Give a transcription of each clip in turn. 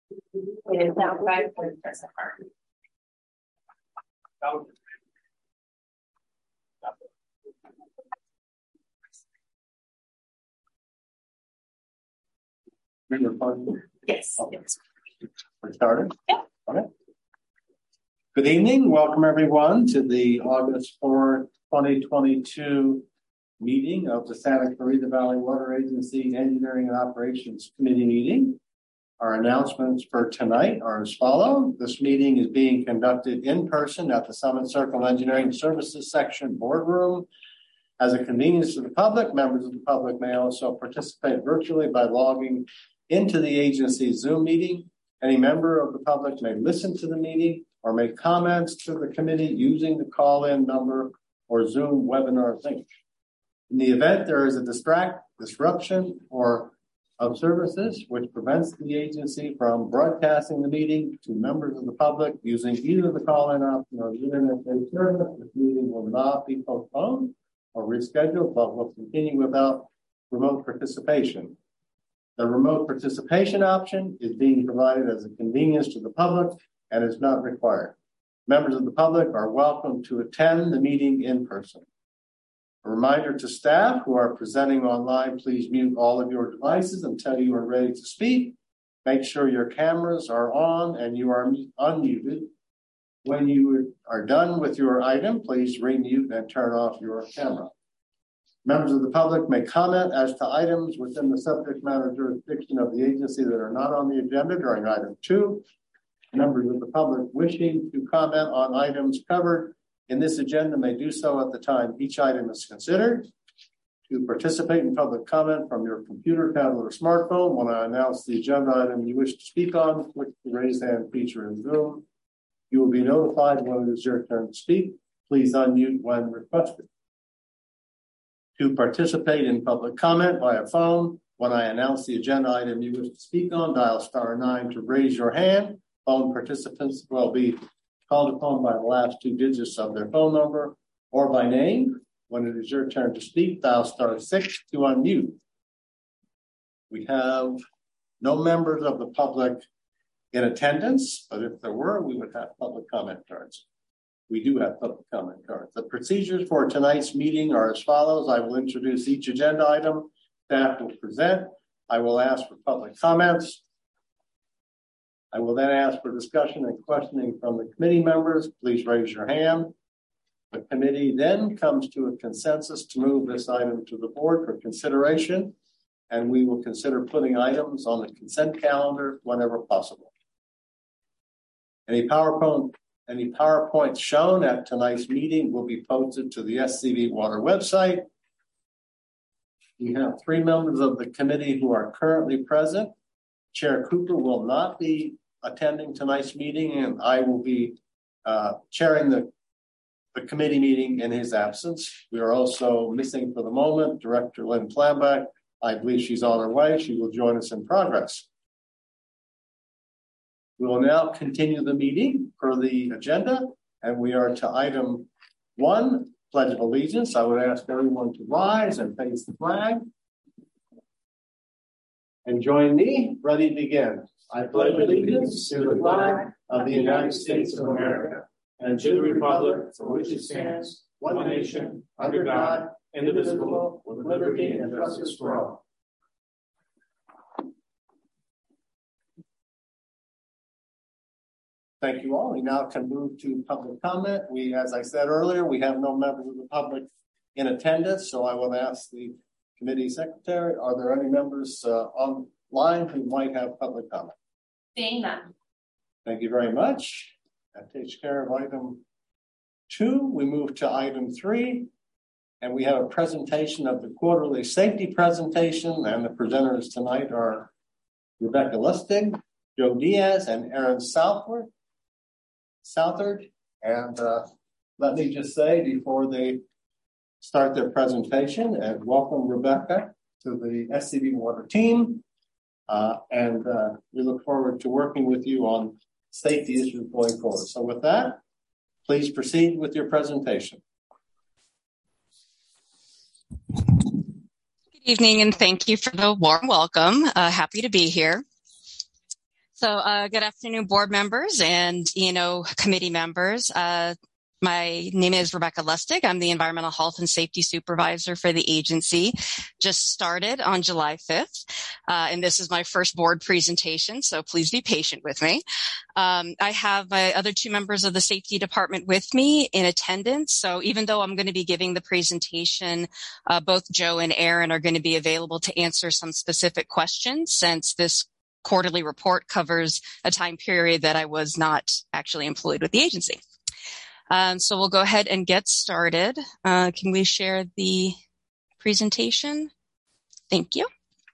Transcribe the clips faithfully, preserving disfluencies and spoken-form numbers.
It is now five for the present part. Yes. Okay. We're started? Yeah. Okay. Good evening. Welcome everyone to the August fourth, twenty twenty-two meeting of the Santa Clarita Valley Water Agency Engineering and Operations Committee meeting. Our announcements for tonight are as follows. This meeting is being conducted in person at the Summit Circle Engineering Services Section Boardroom. As a convenience to the public, members of the public may also participate virtually by logging into the agency's Zoom meeting. Any member of the public may listen to the meeting or make comments to the committee using the call-in number or Zoom webinar link. In the event there is a distract, disruption or of services which prevents the agency from broadcasting the meeting to members of the public using either the call-in option or the internet-based service, this meeting will not be postponed or rescheduled, but will continue without remote participation. The remote participation option is being provided as a convenience to the public and is not required. Members of the public are welcome to attend the meeting in person. A reminder to staff who are presenting online, please mute all of your devices until you are ready to speak. Make sure your cameras are on and you are unmuted. When you are done with your item, please remute and turn off your camera. Members of the public may comment as to items within the subject matter jurisdiction of the agency that are not on the agenda during item two. Members of the public wishing to comment on items covered in this agenda may do so at the time each item is considered. To participate in public comment from your computer, tablet, or smartphone, when I announce the agenda item you wish to speak on, click the raise hand feature in Zoom. You will be notified when it is your turn to speak. Please unmute when requested. To participate in public comment via phone, when I announce the agenda item you wish to speak on, dial star nine to raise your hand. Phone participants will be called upon by the last two digits of their phone number or by name. When it is your turn to speak, dial star six to unmute. We have no members of the public in attendance, but if there were, we would have public comment cards. We do have public comment cards. The procedures for tonight's meeting are as follows. I will introduce each agenda item. Staff will present. I will ask for public comments. I will then ask for discussion and questioning from the committee members. Please raise your hand. The committee then comes to a consensus to move this item to the board for consideration, and we will consider putting items on the consent calendar whenever possible. Any PowerPoint, any PowerPoints shown at tonight's meeting will be posted to the S C V Water website. We have three members of the committee who are currently present. Chair Cooper will not be attending tonight's meeting, and I will be uh, chairing the, the committee meeting in his absence. We are also missing for the moment Director Lynn Flambeck. I believe she's on her way. She will join us in progress. We will now continue the meeting per the agenda, and we are to item one, Pledge of Allegiance. I would ask everyone to rise and face the flag. And join me. Ready to begin. I pledge allegiance to the flag of the United States of America and to the republic for which it stands, one nation, under God, indivisible, with liberty and justice for all. Thank you all. We now can move to public comment. We, as I said earlier, we have no members of the public in attendance, so I will ask the committee secretary, are there any members uh, online who might have public comment? Seeing none. Thank you very much. That takes care of item two. We move to item three, and we have a presentation of the quarterly safety presentation, and the presenters tonight are Rebecca Lustig, Joe Diaz, and Aaron Southward. Southard. And uh, let me just say before they start their presentation, and welcome Rebecca to the S C V Water team. Uh, and uh, we look forward to working with you on safety issues going forward. So with that, please proceed with your presentation. Good evening, and thank you for the warm welcome. Uh, happy to be here. So, uh, good afternoon, board members and E and O committee members. Uh, my name is Rebecca Lustig. I'm the Environmental Health and Safety Supervisor for the agency. Just started on July fifth, uh, and this is my first board presentation, so please be patient with me. Um, I have my other two members of the safety department with me in attendance, so even though I'm going to be giving the presentation, uh, both Joe and Aaron are going to be available to answer some specific questions, since this quarterly report covers a time period that I was not actually employed with the agency. Um, so we'll go ahead and get started. Uh, can we share the presentation? Thank you.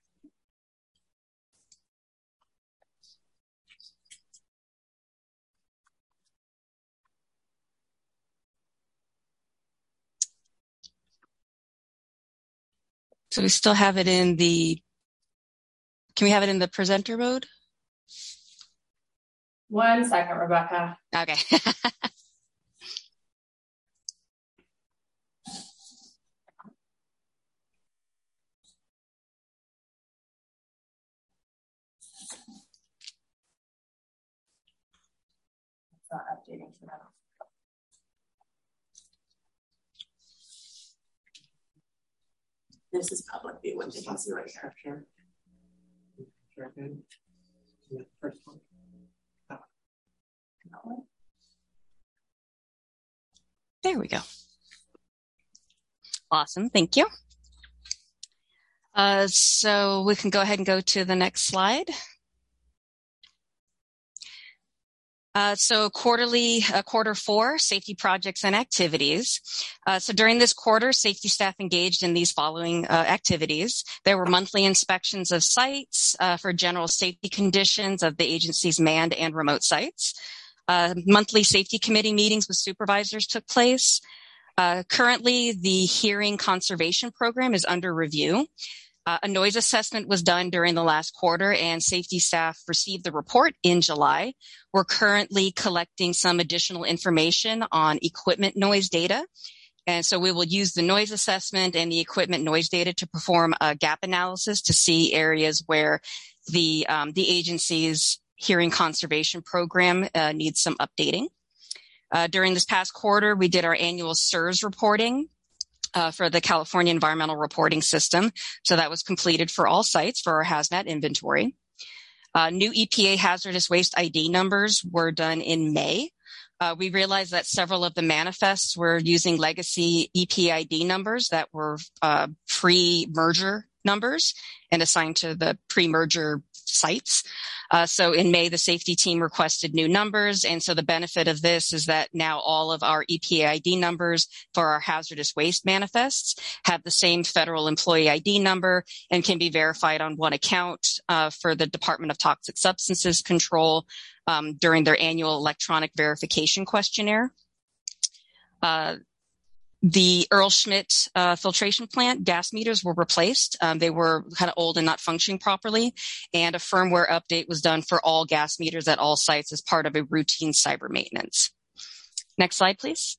So we still have it in the, can we have it in the presenter mode? One second, Rebecca. Okay. It's not updating for now. This is public view, which you can see right here. First one. There we go. Awesome. Thank you. Uh, so we can go ahead and go to the next slide. Uh, so quarterly, uh, quarter four, safety projects and activities. Uh, so during this quarter, safety staff engaged in these following uh, activities. There were monthly inspections of sites uh, for general safety conditions of the agency's manned and remote sites. Uh, monthly safety committee meetings with supervisors took place. Uh, currently, the hearing conservation program is under review. Uh, a noise assessment was done during the last quarter, and safety staff received the report in July. We're currently collecting some additional information on equipment noise data. And so we will use the noise assessment and the equipment noise data to perform a gap analysis to see areas where the, um, the agency's hearing conservation program uh, needs some updating. Uh, during this past quarter, we did our annual S E R S reporting uh, for the California Environmental Reporting System. So that was completed for all sites for our hazmat inventory. Uh, new E P A hazardous waste I D numbers were done in May. Uh, we realized that several of the manifests were using legacy E P A I D numbers that were uh, pre-merger numbers and assigned to the pre-merger sites. Uh, so in May, the safety team requested new numbers. And so the benefit of this is that now all of our E P A I D numbers for our hazardous waste manifests have the same federal employee I D number and can be verified on one account uh, for the Department of Toxic Substances Control um, during their annual electronic verification questionnaire. Uh, The Earl Schmidt uh, filtration plant gas meters were replaced. Um, they were kind of old and not functioning properly, and a firmware update was done for all gas meters at all sites as part of a routine cyber maintenance. Next slide, please.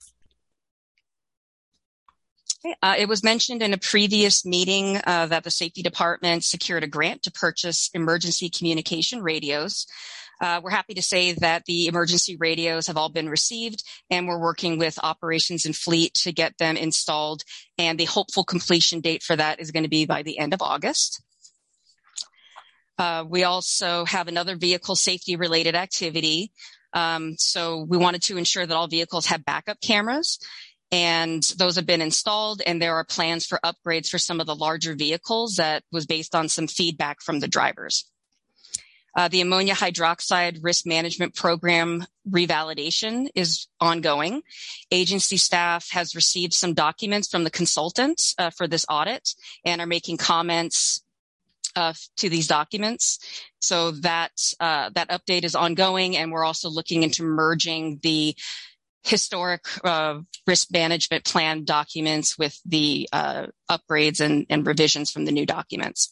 Okay. Uh, it was mentioned in a previous meeting uh, that the safety department secured a grant to purchase emergency communication radios. Uh, we're happy to say that the emergency radios have all been received, and we're working with operations and fleet to get them installed. And the hopeful completion date for that is going to be by the end of August. Uh, we also have another vehicle safety related activity. Um, so we wanted to ensure that all vehicles have backup cameras, and those have been installed. And there are plans for upgrades for some of the larger vehicles that was based on some feedback from the drivers. Uh, the ammonia hydroxide risk management program revalidation is ongoing. Agency staff has received some documents from the consultants uh, for this audit and are making comments uh, to these documents. So that uh, that update is ongoing, and we're also looking into merging the historic uh, risk management plan documents with the uh, upgrades and, and revisions from the new documents.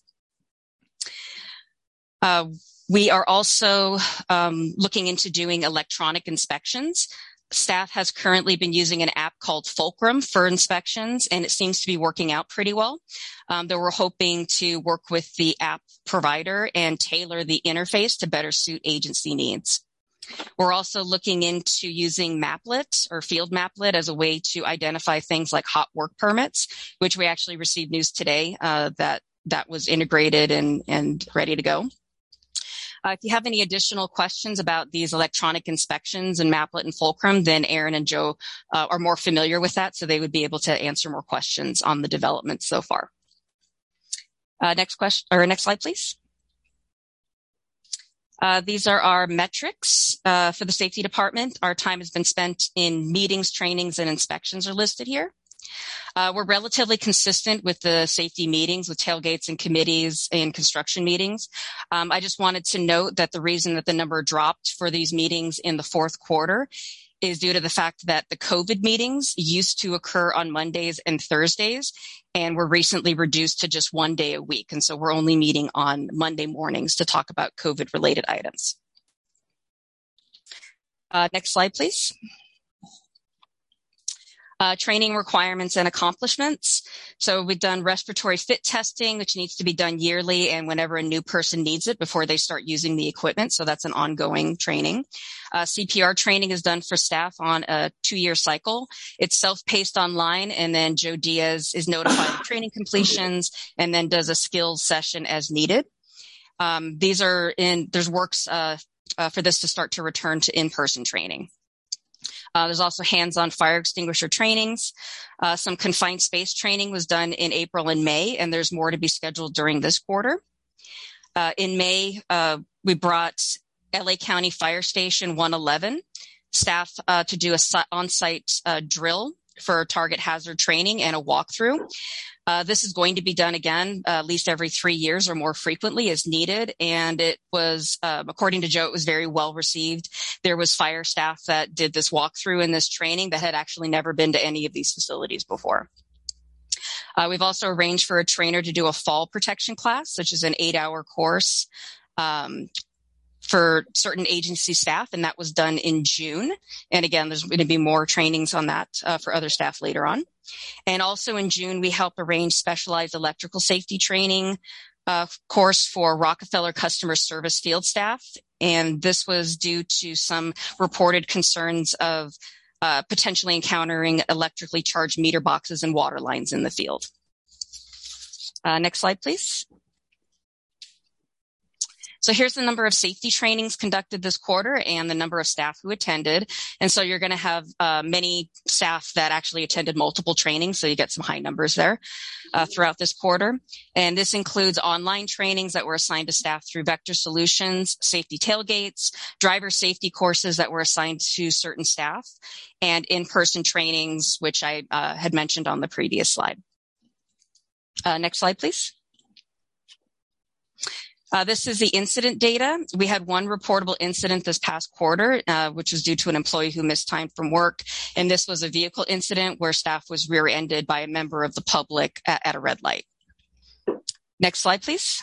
Uh, We are also um, looking into doing electronic inspections. staff has currently been using an app called Fulcrum for inspections, and it seems to be working out pretty well. Um, though we're hoping to work with the app provider and tailor the interface to better suit agency needs. We're also looking into using Maplet or Field Maplet as a way to identify things like hot work permits, which we actually received news today uh, that that was integrated and, and ready to go. Uh, if you have any additional questions about these electronic inspections in Maplet and Fulcrum, then Aaron and Joe uh, are more familiar with that, so they would be able to answer more questions on the developments so far. Uh, next question, or next slide, please. Uh, these are our metrics uh, for the safety department. Our time has been spent in meetings, trainings, and inspections are listed here. Uh, we're relatively consistent with the safety meetings with tailgates and committees and construction meetings. Um, I just wanted to note that the reason that the number dropped for these meetings in the fourth quarter is due to the fact that the COVID meetings used to occur on Mondays and Thursdays and were recently reduced to just one day a week. And so we're only meeting on Monday mornings to talk about COVID related items. Uh, next slide, please. Uh, training requirements and accomplishments. So we've done respiratory fit testing, which needs to be done yearly and whenever a new person needs it before they start using the equipment. So that's an ongoing training. Uh, C P R training is done for staff on a two-year cycle. It's self-paced online, and then Joe Diaz is notified of training completions and then does a skills session as needed. Um, these are in, there's works uh, uh, for this to start to return to in-person training. Uh, there's also hands-on fire extinguisher trainings. Uh, some confined space training was done in April and May, and there's more to be scheduled during this quarter. Uh, in May, uh, we brought L A County Fire Station one eleven staff uh, to do a si- on-site uh, drill for target hazard training and a walkthrough. Uh, this is going to be done again, uh, at least every three years or more frequently as needed. And it was, um, according to Joe, it was very well received. There was fire staff that did this walkthrough and this training that had actually never been to any of these facilities before. Uh, we've also arranged for a trainer to do a fall protection class, which is an eight-hour course um, for certain agency staff, and that was done in June. And again, there's going to be more trainings on that uh, for other staff later on. And also in June, we helped arrange specialized electrical safety training uh, course for Rockefeller customer service field staff. And this was due to some reported concerns of uh, potentially encountering electrically charged meter boxes and water lines in the field. Uh, next slide, please. So here's the number of safety trainings conducted this quarter and the number of staff who attended. And so you're going to have uh, many staff that actually attended multiple trainings. So you get some high numbers there uh, throughout this quarter. And this includes online trainings that were assigned to staff through Vector Solutions, safety tailgates, driver safety courses that were assigned to certain staff, and in-person trainings, which I uh, had mentioned on the previous slide. Uh, next slide, please. Uh, this is the incident data. We had one reportable incident this past quarter, uh, which was due to an employee who missed time from work. And this was a vehicle incident where staff was rear-ended by a member of the public at, at a red light. Next slide, please.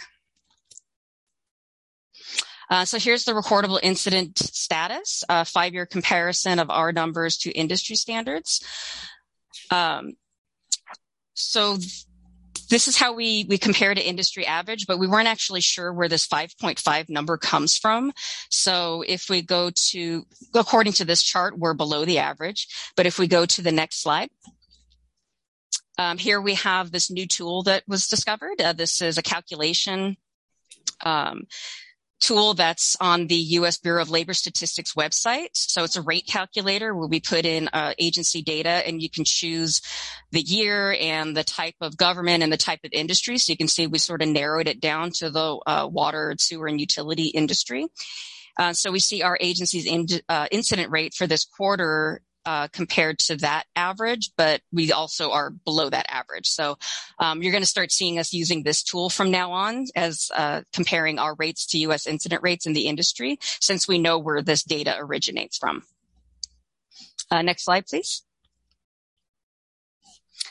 Uh, so here's the recordable incident status, a five-year comparison of our numbers to industry standards. Um, so This is how we, we compare to industry average, but we weren't actually sure where this five point five number comes from. So if we go to, according to this chart, we're below the average. But if we go to the next slide, um, here we have this new tool that was discovered. Uh, this is a calculation um, tool that's on the U S Bureau of Labor Statistics website. So it's a rate calculator where we put in uh, agency data, and you can choose the year and the type of government and the type of industry. So you can see we sort of narrowed it down to the uh, water, sewer, and utility industry. Uh, so we see our agency's in, uh, incident rate for this quarter Uh, compared to that average, but we also are below that average. So um, you're going to start seeing us using this tool from now on as uh, comparing our rates to U S incident rates in the industry, since we know where this data originates from. Uh, next slide, please.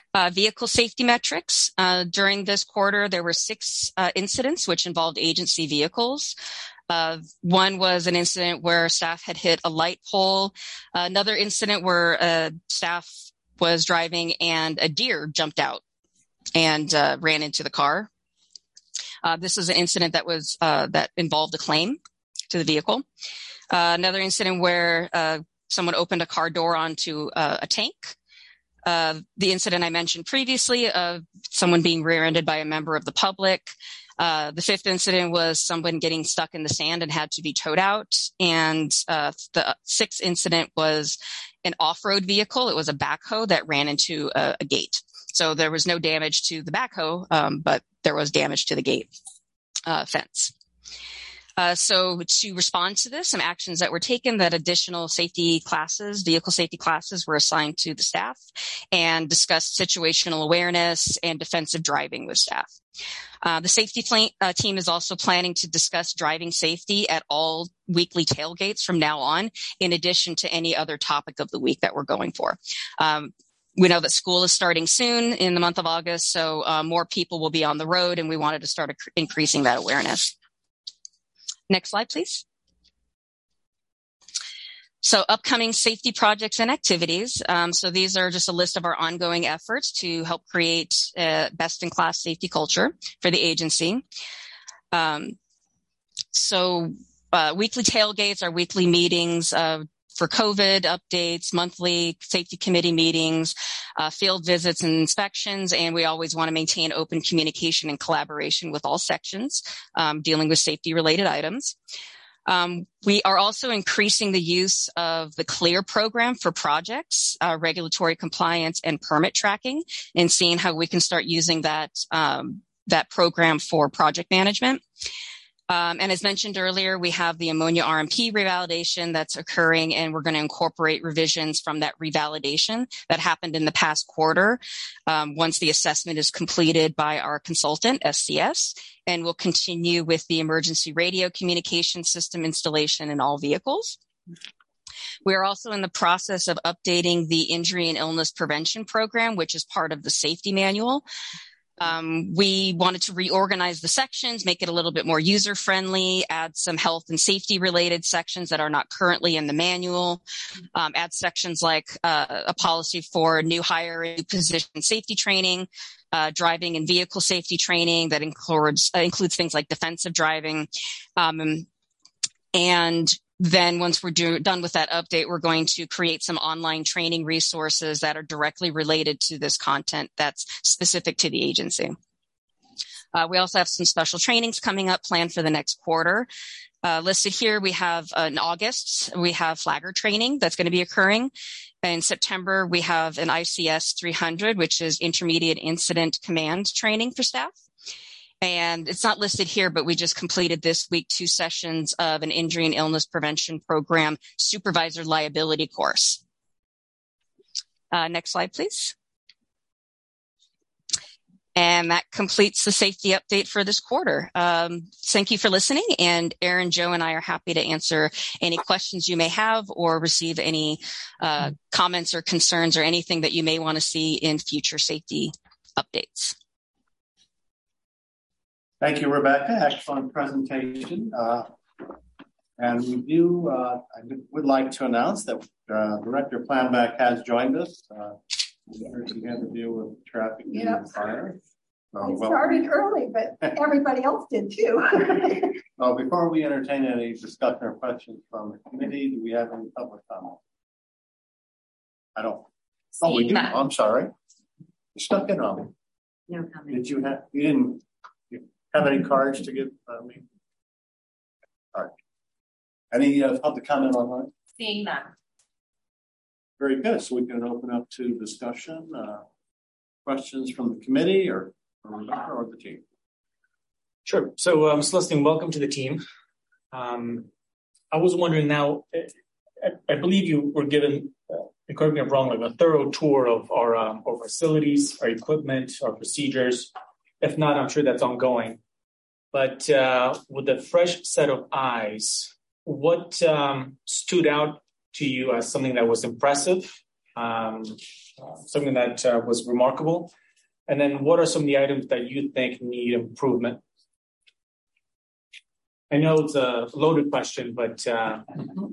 Uh, vehicle safety metrics. Uh, during this quarter, there were six uh, incidents which involved agency vehicles. Uh, one was an incident where staff had hit a light pole. Uh, another incident where uh, staff was driving and a deer jumped out and uh, ran into the car. Uh, this is an incident that was uh, that involved a claim to the vehicle. Uh, another incident where uh, someone opened a car door onto uh, a tank. Uh, the incident I mentioned previously of someone being rear-ended by a member of the public. Uh, the fifth incident was someone getting stuck in the sand and had to be towed out. And uh, the sixth incident was an off-road vehicle. It was a backhoe that ran into a, a gate. So there was no damage to the backhoe, um, but there was damage to the gate uh, fence. Uh, so to respond to this, some actions that were taken, that additional safety classes, vehicle safety classes were assigned to the staff and discussed situational awareness and defensive driving with staff. Uh, the safety pl- uh, team is also planning to discuss driving safety at all weekly tailgates from now on, in addition to any other topic of the week that we're going for. Um, we know that school is starting soon in the month of August, so uh, more people will be on the road, and we wanted to start ac- increasing that awareness. Next slide, please. So upcoming safety projects and activities. Um, so these are just a list of our ongoing efforts to help create a best-in-class safety culture for the agency. Um, so uh, weekly tailgates are weekly meetings uh, for COVID updates, monthly safety committee meetings, uh, field visits and inspections, and we always want to maintain open communication and collaboration with all sections um, dealing with safety-related items. Um, we are also increasing the use of the CLEAR program for projects, uh, regulatory compliance, and permit tracking, and seeing how we can start using that um, that program for project management. Um, and as mentioned earlier, we have the ammonia R M P revalidation that's occurring, and we're going to incorporate revisions from that revalidation that happened in the past quarter um, once the assessment is completed by our consultant, S C S, and we'll continue with the emergency radio communication system installation in all vehicles. We are also in the process of updating the injury and illness prevention program, which is part of the safety manual. Um, we wanted to reorganize the sections, make it a little bit more user-friendly, add some health and safety-related sections that are not currently in the manual, um, add sections like uh, a policy for new hire and new position safety training, uh, driving and vehicle safety training that includes, uh, includes things like defensive driving. Um, and Then once we're do, done with that update, we're going to create some online training resources that are directly related to this content that's specific to the agency. Uh, we also have some special trainings coming up planned for the next quarter. Uh, listed here, we have uh, in August, we have flagger training that's going to be occurring. In September, we have an I C S three hundred, which is Intermediate Incident Command training for staff. And it's not listed here, but we just completed this week two sessions of an injury and illness prevention program supervisor liability course. Uh, next slide, please. And that completes the safety update for this quarter. Um, thank you for listening. And Erin, Joe, and I are happy to answer any questions you may have or receive any uh, comments or concerns or anything that you may want to see in future safety updates. Thank you, Rebecca. Excellent presentation. Uh, and we do, uh, I would like to announce that uh, Director Planback has joined us. Uh, She had to deal with traffic yep. and fire. So, it well, started early, but everybody else did too. Well, before we entertain any discussion or questions from the committee, do we have any public comment? I don't. Oh, we do. Oh, I'm sorry. You stuck it on me. No comment. Did you have? You didn't you have any cards to give uh, me? All right. Any uh, public comment online? Seeing none. Very good. So we can open up to discussion, uh, questions from the committee or, or Rebecca or the team. Sure. So, um, Celestine, welcome to the team. Um, I was wondering now, I, I believe you were given, uh, correct me if I'm wrong, like a thorough tour of our, um, our facilities, our equipment, our procedures. If not, I'm sure that's ongoing. But uh, with a fresh set of eyes, what um, stood out to you as something that was impressive um, uh, something that uh, was remarkable? And then what are some of the items that you think need improvement? I know it's a loaded question, but... Uh...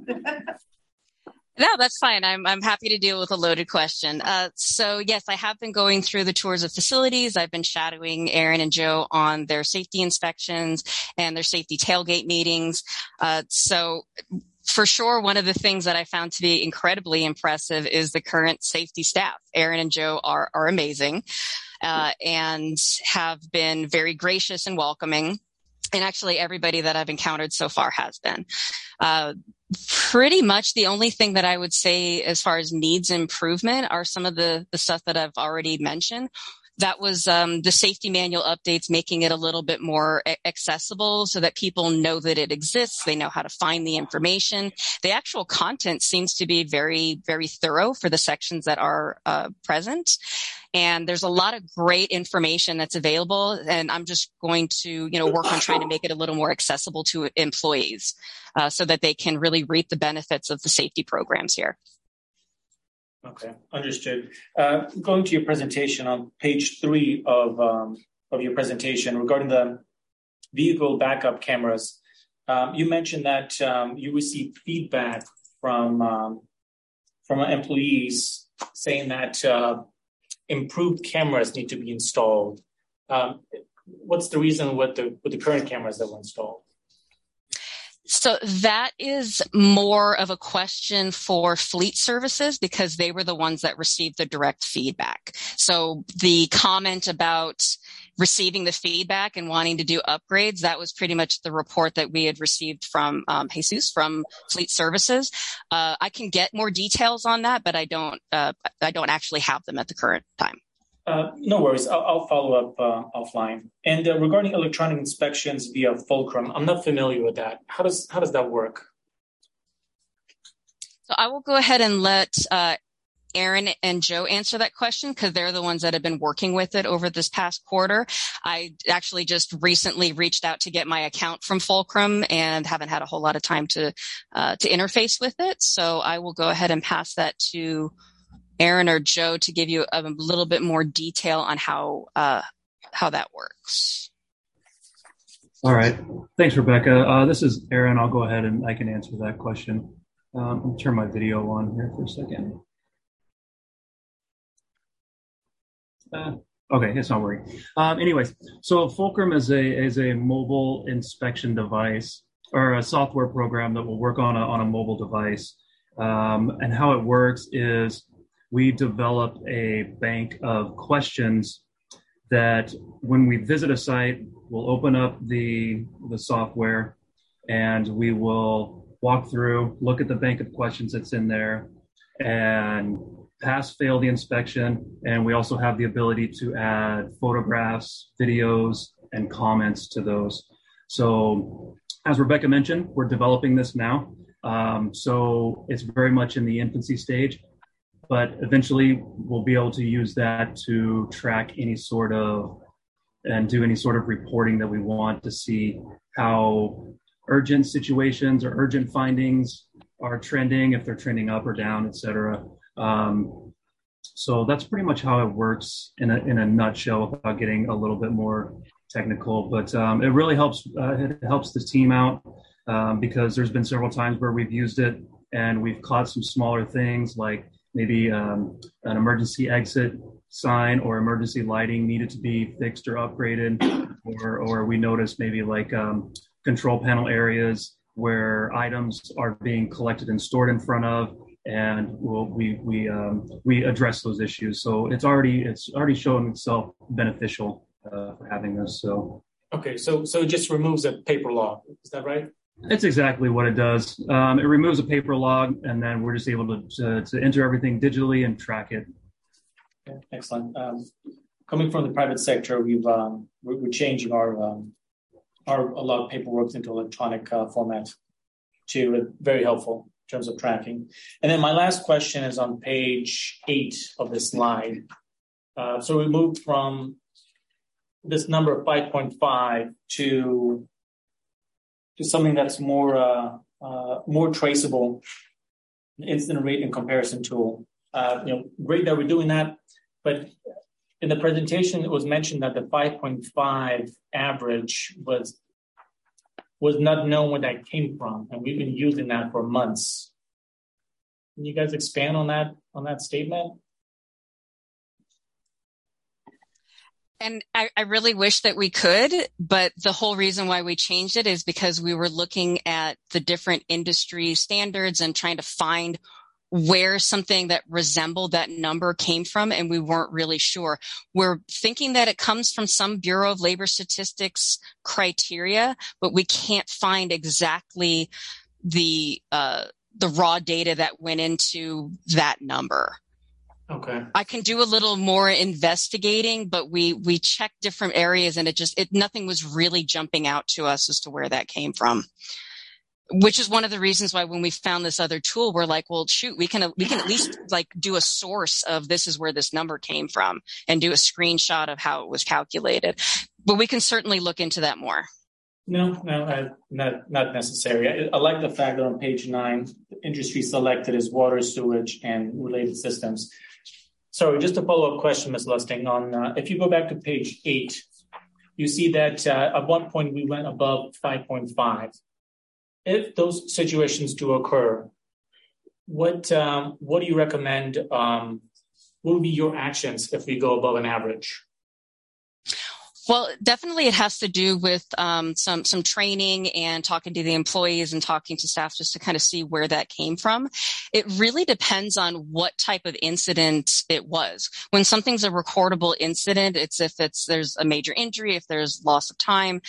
No, that's fine. I'm I'm happy to deal with a loaded question. Uh, so yes, I have been going through the tours of facilities. I've been shadowing Aaron and Joe on their safety inspections and their safety tailgate meetings. Uh, so for sure, one of the things that I found to be incredibly impressive is the current safety staff. Aaron and Joe are are amazing, uh, and have been very gracious and welcoming. And actually, everybody that I've encountered so far has been. Uh, pretty much the only thing that I would say as far as needs improvement are some of the, the stuff that I've already mentioned. That was um, the safety manual updates, making it a little bit more accessible so that people know that it exists. They know how to find the information. The actual content seems to be very, very thorough for the sections that are uh, present. And there's a lot of great information that's available. And I'm just going to, you know, work on trying to make it a little more accessible to employees uh, so that they can really reap the benefits of the safety programs here. Okay, understood. Uh, going to your presentation on page three of um, of your presentation regarding the vehicle backup cameras, um, you mentioned that um, you received feedback from um, from employees saying that uh, improved cameras need to be installed. Um, what's the reason with the with the current cameras that were installed? So that is more of a question for fleet services because they were the ones that received the direct feedback. So the comment about receiving the feedback and wanting to do upgrades, that was pretty much the report that we had received from um, Jesus from fleet services. Uh, I can get more details on that, but I don't, uh, I don't actually have them at the current time. Uh, no worries. I'll, I'll follow up uh, offline. And uh, regarding electronic inspections via Fulcrum, I'm not familiar with that. How does how does that work? So I will go ahead and let uh, Aaron and Joe answer that question because they're the ones that have been working with it over this past quarter. I actually just recently reached out to get my account from Fulcrum and haven't had a whole lot of time to uh, to interface with it. So I will go ahead and pass that to Aaron or Joe to give you a little bit more detail on how uh, how that works. All right. Thanks, Rebecca. Uh, this is Aaron. I'll go ahead and I can answer that question. Um, I'll turn my video on here for a second. Uh, okay, it's not working. Um, anyways, so Fulcrum is a is a mobile inspection device or a software program that will work on a on a mobile device. Um, and how it works is we develop a bank of questions that when we visit a site, we'll open up the the software and we will walk through, look at the bank of questions that's in there and pass, fail the inspection. And we also have the ability to add photographs, videos, and comments to those. So as Rebecca mentioned, we're developing this now. Um, so it's very much in the infancy stage. But eventually we'll be able to use that to track any sort of and do any sort of reporting that we want to see how urgent situations or urgent findings are trending, if they're trending up or down, et cetera. Um, so that's pretty much how it works in a, in a nutshell without getting a little bit more technical. But um, it really helps, uh, it helps the team out um, because there's been several times where we've used it and we've caught some smaller things like maybe um, an emergency exit sign or emergency lighting needed to be fixed or upgraded, or or we noticed maybe like um, control panel areas where items are being collected and stored in front of, and we'll, we we um, we address those issues. So it's already it's already shown itself beneficial uh, for having this. So okay, so so it just removes a paper log, is that right? That's exactly what it does. Um, it removes a paper log, and then we're just able to, to, to enter everything digitally and track it. Okay, excellent. Um, coming from the private sector, we've um, we're, we're changing our um, our a lot of paperwork into electronic uh, format. To uh, very helpful in terms of tracking. And then my last question is on page eight of this slide. Uh, so we moved from this number five point five to to something that's more uh, uh, more traceable, instant rate and comparison tool. uh, you know, great that we're doing that. But in the presentation, it was mentioned that the five point five average was was not known where that came from, and we've been using that for months. Can you guys expand on that on that statement? And I, I really wish that we could, but the whole reason why we changed it is because we were looking at the different industry standards and trying to find where something that resembled that number came from, and we weren't really sure. We're thinking that it comes from some Bureau of Labor Statistics criteria, but we can't find exactly the uh, the raw data that went into that number. Okay. I can do a little more investigating, but we we checked different areas, and it just it nothing was really jumping out to us as to where that came from. Which is one of the reasons why when we found this other tool, we're like, well, shoot, we can we can at least like do a source of this is where this number came from and do a screenshot of how it was calculated. But we can certainly look into that more. No, no, I, not not necessary. I, I like the fact that on page nine, the industry selected is water, sewage, and related systems. Sorry, just a follow-up question, Miz Lusting. On uh, if you go back to page eight, you see that uh, at one point we went above five point five. If those situations do occur, what um, what do you recommend? Um, what would be your actions if we go above an average? Well, definitely it has to do with um, some some training and talking to the employees and talking to staff just to kind of see where that came from. It really depends on what type of incident it was. When something's a recordable incident, it's if it's there's a major injury, if there's loss of time.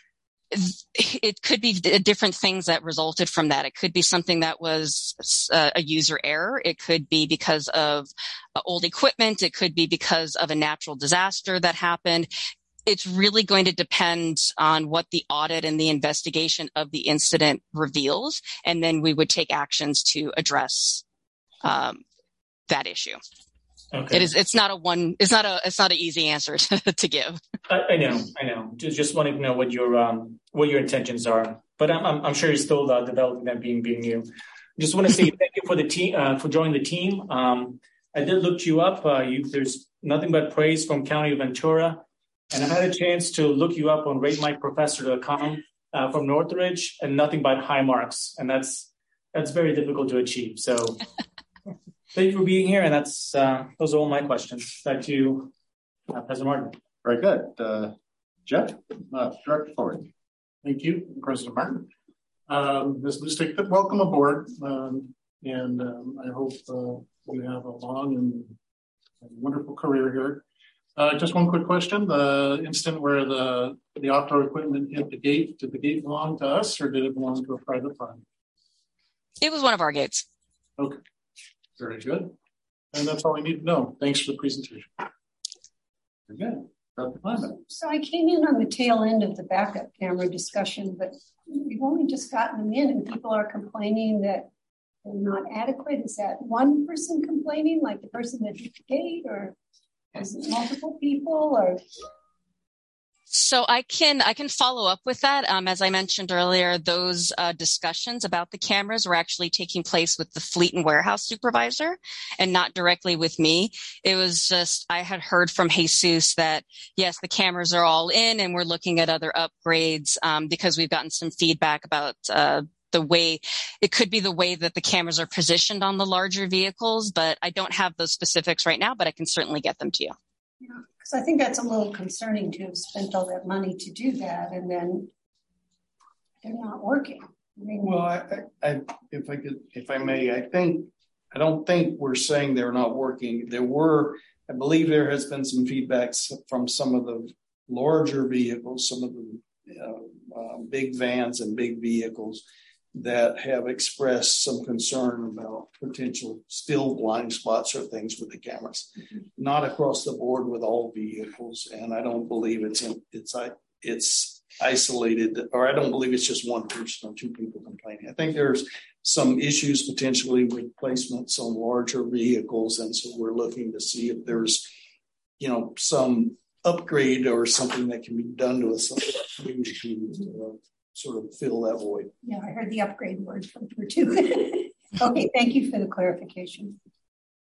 It could be different things that resulted from that. It could be something that was uh, a user error. It could be because of uh, old equipment. It could be because of a natural disaster that happened. It's really going to depend on what the audit and the investigation of the incident reveals, and then we would take actions to address um, that issue. Okay. It is. It's not a one. It's not a. It's not an easy answer to, to give. I, I know. I know. Just just wanting to know what your um what your intentions are. But I'm I'm, I'm sure you're still uh, developing that, being being you. Just want to say thank you for the team uh, for joining the team. Um, I did look you up. Uh, you there's nothing but praise from County of Ventura. And I've had a chance to look you up on rate my professor dot com uh, from Northridge, and nothing but high marks. And that's that's very difficult to achieve. So thank you for being here. And that's uh, those are all my questions. Back to you, uh, President Martin. Very good. Uh, Jeff, uh, Director Ford. Thank you, President Martin. Um, Miz Lustig, welcome aboard. Um, and um, I hope uh, you have a long and wonderful career here. Uh, just one quick question. The incident where the, the outdoor equipment hit the gate, did the gate belong to us or did it belong to a private fund? It was one of our gates. Okay. Very good. And that's all I need to know. Thanks for the presentation. Very good. Doctor Clement. So I came in on the tail end of the backup camera discussion, but we've only just gotten them in and people are complaining that they're not adequate. Is that one person complaining, like the person that hit the gate, or is it multiple people, or? So I can I can follow up with that. Um, as I mentioned earlier, those uh, discussions about the cameras were actually taking place with the fleet and warehouse supervisor and not directly with me. It was just I had heard from Jesus that, yes, the cameras are all in and we're looking at other upgrades um, because we've gotten some feedback about uh, the way it could be the way that the cameras are positioned on the larger vehicles. But I don't have those specifics right now, but I can certainly get them to you. Yeah, because I think that's a little concerning to have spent all that money to do that and then they're not working. I mean, well, I, I, if I could, if I may, I think I don't think we're saying they're not working. There were, I believe, there has been some feedbacks from some of the larger vehicles, some of the uh, uh, big vans and big vehicles that have expressed some concern about potential still blind spots or things with the cameras. Mm-hmm. Not across the board with all vehicles, and I don't believe it's in, it's it's isolated, or I don't believe it's just one person or two people complaining. I think there's some issues potentially with placements on larger vehicles, and so we're looking to see if there's, you know, some upgrade or something that can be done to us to uh, sort of fill that void. Yeah, I heard the upgrade word from her too. Okay, thank you for the clarification.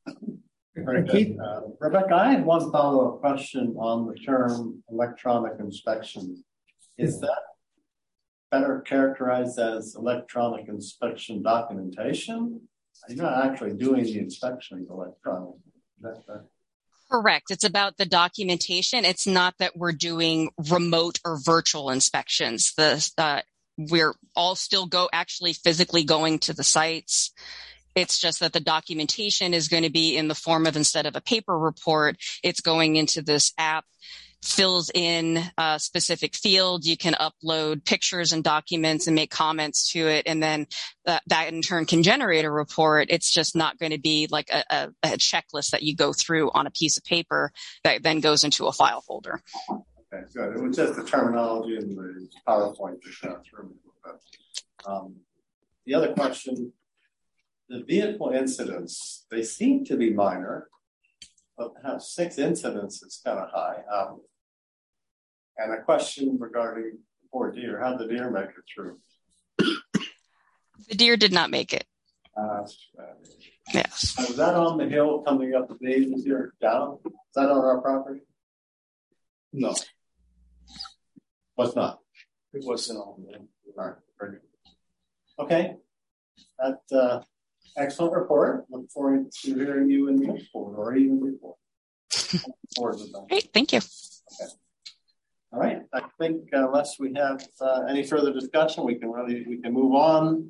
Very good. Uh, Rebecca, I had one follow-up question on the term electronic inspection. Is that better characterized as electronic inspection documentation? You're not actually doing the inspections electronically. Is that fair? Correct. It's about the documentation. It's not that we're doing remote or virtual inspections. The uh, we're all still go actually physically going to the sites. It's just that the documentation is going to be in the form of, instead of a paper report, it's going into this app, fills in a specific field. You can upload pictures and documents and make comments to it. And then uh, that in turn can generate a report. It's just not going to be like a, a, a checklist that you go through on a piece of paper that then goes into a file folder. Okay, good. It was just the terminology in the PowerPoint that got through. Um, the other question, the vehicle incidents, they seem to be minor, but to have six incidents is kind of high. Um, and a question regarding poor deer, how'd the deer make it through? The deer did not make it. Uh, yes. Was that on the hill coming up the Davies here down? Is that on our property? No. Was not. It wasn't on there. All right, very good. Okay. That, uh, excellent report. Look forward to hearing you in the next report or even before. Great, thank you. Okay. All right. I think uh, unless we have uh, any further discussion, we can really we can move on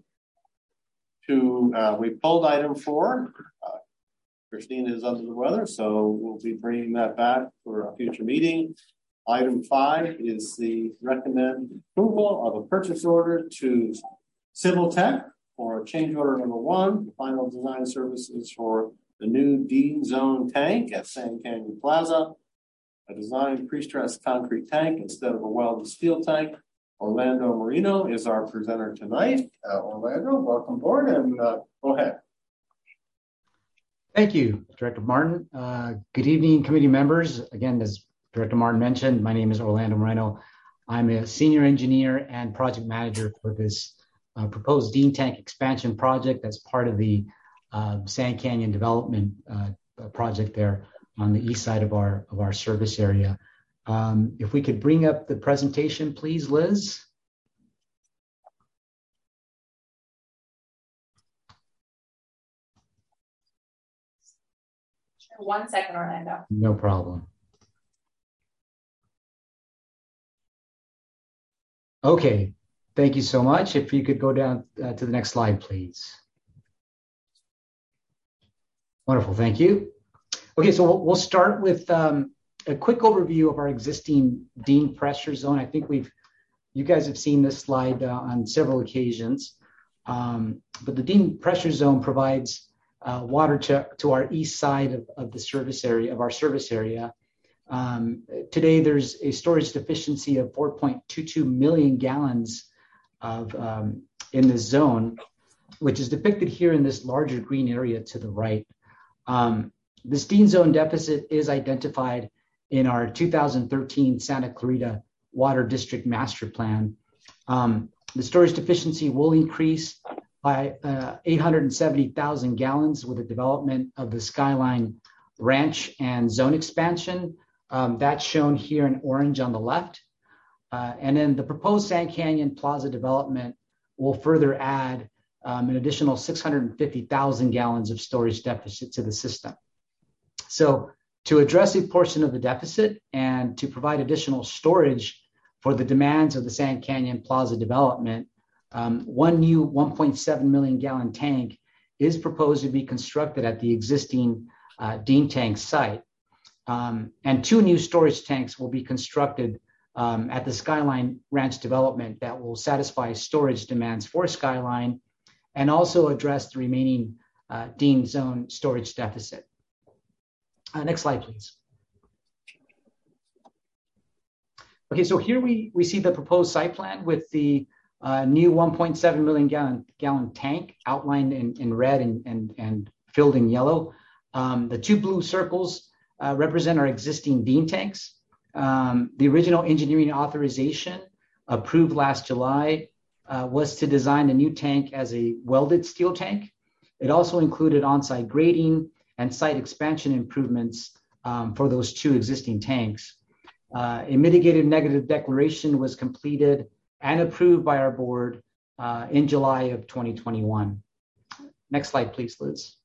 to uh, we pulled item four. Uh, Christine is under the weather, so we'll be bringing that back for a future meeting. Item five is the recommend approval of a purchase order to Civil Tech for change order number one, final design services for the new Dean Zone tank at Sand Canyon Plaza, a designed pre-stressed concrete tank instead of a welded steel tank. Orlando Marino is our presenter tonight. Uh, Orlando, welcome aboard and uh, go ahead. Thank you, Director Martin. Uh, good evening, committee members. Again, as Director Martin mentioned, my name is Orlando Moreno. I'm a senior engineer and project manager for this uh, proposed Dean Tank expansion project that's part of the uh, Sand Canyon development uh, project there on the east side of our of our service area. Um, if we could bring up the presentation, please, Liz. Sure, one second, Orlando. No problem. Okay, thank you so much. If you could go down uh, to the next slide, please. Wonderful, thank you. Okay, so we'll, we'll start with um, a quick overview of our existing Dean pressure zone. I think we've, you guys have seen this slide uh, on several occasions, um, but the Dean pressure zone provides uh, water to, to our east side of, of the service area, of our service area. Um, today, there's a storage deficiency of four point two two million gallons of um, in this zone, which is depicted here in this larger green area to the right. Um, this Dean zone deficit is identified in our two thousand thirteen Santa Clarita Water District Master Plan. Um, the storage deficiency will increase by uh, eight hundred seventy thousand gallons with the development of the Skyline Ranch and zone expansion. Um, that's shown here in orange on the left. Uh, and then the proposed Sand Canyon Plaza development will further add um, an additional six hundred fifty thousand gallons of storage deficit to the system. So to address a portion of the deficit and to provide additional storage for the demands of the Sand Canyon Plaza development, um, one new one point seven million gallon tank is proposed to be constructed at the existing uh, Dean Tank site. Um, and two new storage tanks will be constructed um, at the Skyline Ranch development that will satisfy storage demands for Skyline and also address the remaining uh, Dean zone storage deficit. Uh, next slide, please. Okay, so here we, we see the proposed site plan with the uh, new one point seven million gallon, gallon tank outlined in, in red and, and, and filled in yellow. Um, the two blue circles Uh, represent our existing Dean tanks. Um, the original engineering authorization approved last July uh, was to design the new tank as a welded steel tank. It also included on-site grading and site expansion improvements um, for those two existing tanks. Uh, a mitigated negative declaration was completed and approved by our board uh, in July of twenty twenty-one. Next slide, please, Liz.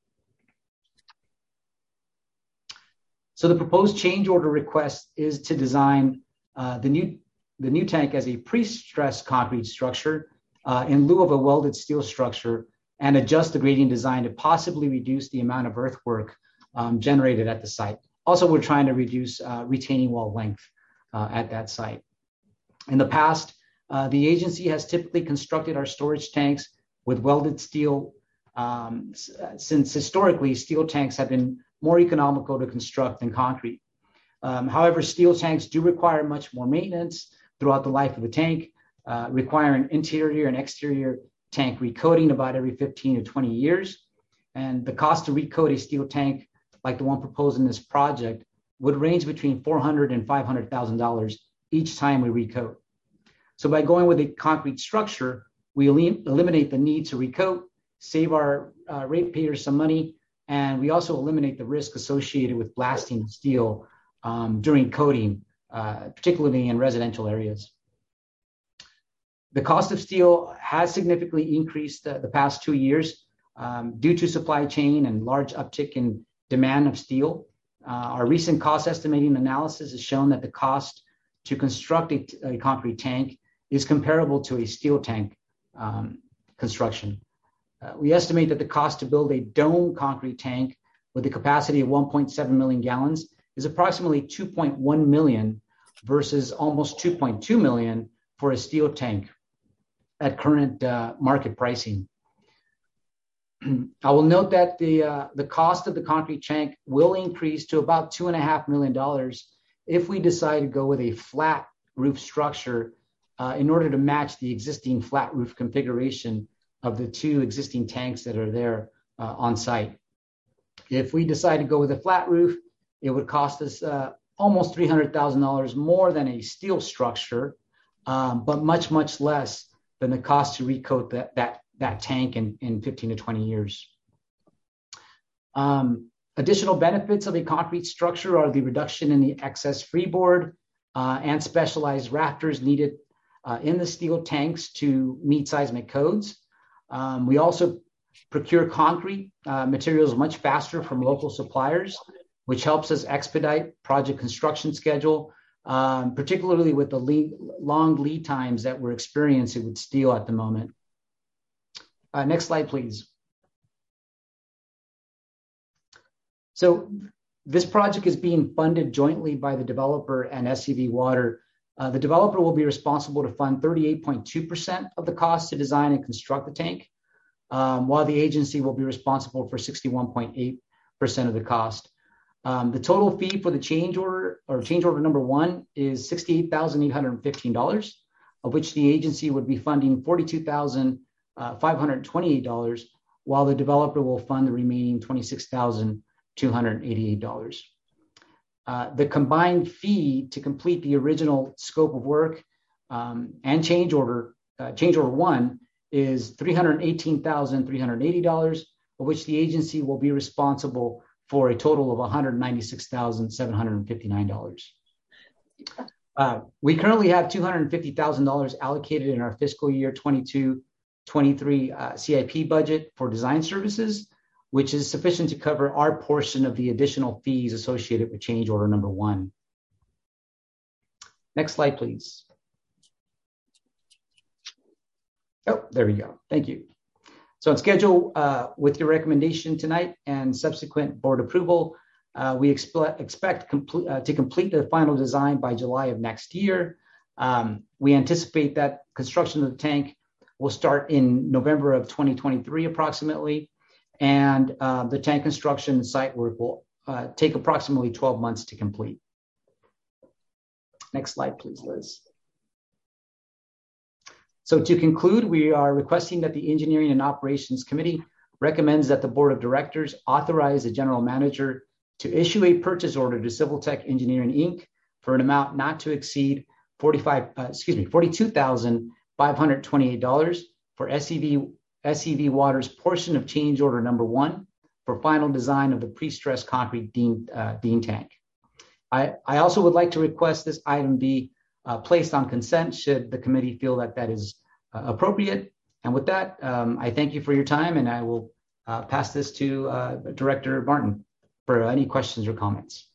So the proposed change order request is to design uh, the new the new tank as a pre-stressed concrete structure uh, in lieu of a welded steel structure, and adjust the grading design to possibly reduce the amount of earthwork um, generated at the site. Also, we're trying to reduce uh, retaining wall length uh, at that site. In the past, uh, the agency has typically constructed our storage tanks with welded steel, um, since historically steel tanks have been more economical to construct than concrete. Um, however, steel tanks do require much more maintenance throughout the life of the tank, uh, requiring interior and exterior tank recoating about every fifteen to twenty years. And the cost to recoat a steel tank like the one proposed in this project would range between four hundred thousand dollars and five hundred thousand dollars each time we recoat. So by going with a concrete structure, we elim- eliminate the need to recoat, save our uh, ratepayers some money, and we also eliminate the risk associated with blasting steel um, during coating, uh, particularly in residential areas. The cost of steel has significantly increased uh, the past two years um, due to supply chain and large uptick in demand of steel. Uh, our recent cost estimating analysis has shown that the cost to construct a, a concrete tank is comparable to a steel tank um, construction. Uh, we estimate that the cost to build a dome concrete tank with a capacity of one point seven million gallons is approximately two point one million versus almost two point two million for a steel tank at current uh, market pricing. I will note that the uh, the cost of the concrete tank will increase to about two and a half million dollars if we decide to go with a flat roof structure uh, in order to match the existing flat roof configuration of the two existing tanks that are there uh, on site. If we decide to go with a flat roof, it would cost us uh, almost three hundred thousand dollars more than a steel structure, um, but much, much less than the cost to recoat that, that, that tank in, in fifteen to twenty years. Um, additional benefits of a concrete structure are the reduction in the excess freeboard uh, and specialized rafters needed uh, in the steel tanks to meet seismic codes. Um, we also procure concrete uh, materials much faster from local suppliers, which helps us expedite project construction schedule, um, particularly with the lead, long lead times that we're experiencing with steel at the moment. Uh, next slide, please. So this project is being funded jointly by the developer and S C V Water. Uh, the developer will be responsible to fund thirty-eight point two percent of the cost to design and construct the tank, um, while the agency will be responsible for sixty-one point eight percent of the cost. Um, the total fee for the change order or change order number one is sixty-eight thousand eight hundred fifteen dollars, of which the agency would be funding forty-two thousand five hundred twenty-eight dollars, while the developer will fund the remaining twenty-six thousand two hundred eighty-eight dollars. Uh, the combined fee to complete the original scope of work um, and change order, uh, change order one is three hundred eighteen thousand three hundred eighty dollars, of which the agency will be responsible for a total of one hundred ninety-six thousand seven hundred fifty-nine dollars. Uh, we currently have two hundred fifty thousand dollars allocated in our fiscal year twenty-two twenty-three uh, C I P budget for design services, which is sufficient to cover our portion of the additional fees associated with change order number one. Next slide, please. Oh, there we go. Thank you. So on schedule uh, with your recommendation tonight and subsequent board approval, uh, we expe- expect complete, uh, to complete the final design by July of next year. Um, we anticipate that construction of the tank will start in November of twenty twenty-three approximately, and uh, the tank construction and site work will uh, take approximately twelve months to complete. Next slide, please, Liz. So to conclude, we are requesting that the Engineering and Operations Committee recommends that the Board of Directors authorize the General Manager to issue a purchase order to Civil Tech Engineering, Incorporated for an amount not to exceed forty-five, uh, excuse me, forty-two thousand five hundred twenty-eight dollars for S C V, S C V Water's portion of change order number one for final design of the pre-stressed concrete Dean, uh, Dean tank. I, I also would like to request this item be uh, placed on consent should the committee feel that that is uh, appropriate. And with that, um, I thank you for your time, and I will uh, pass this to uh, Director Martin for any questions or comments.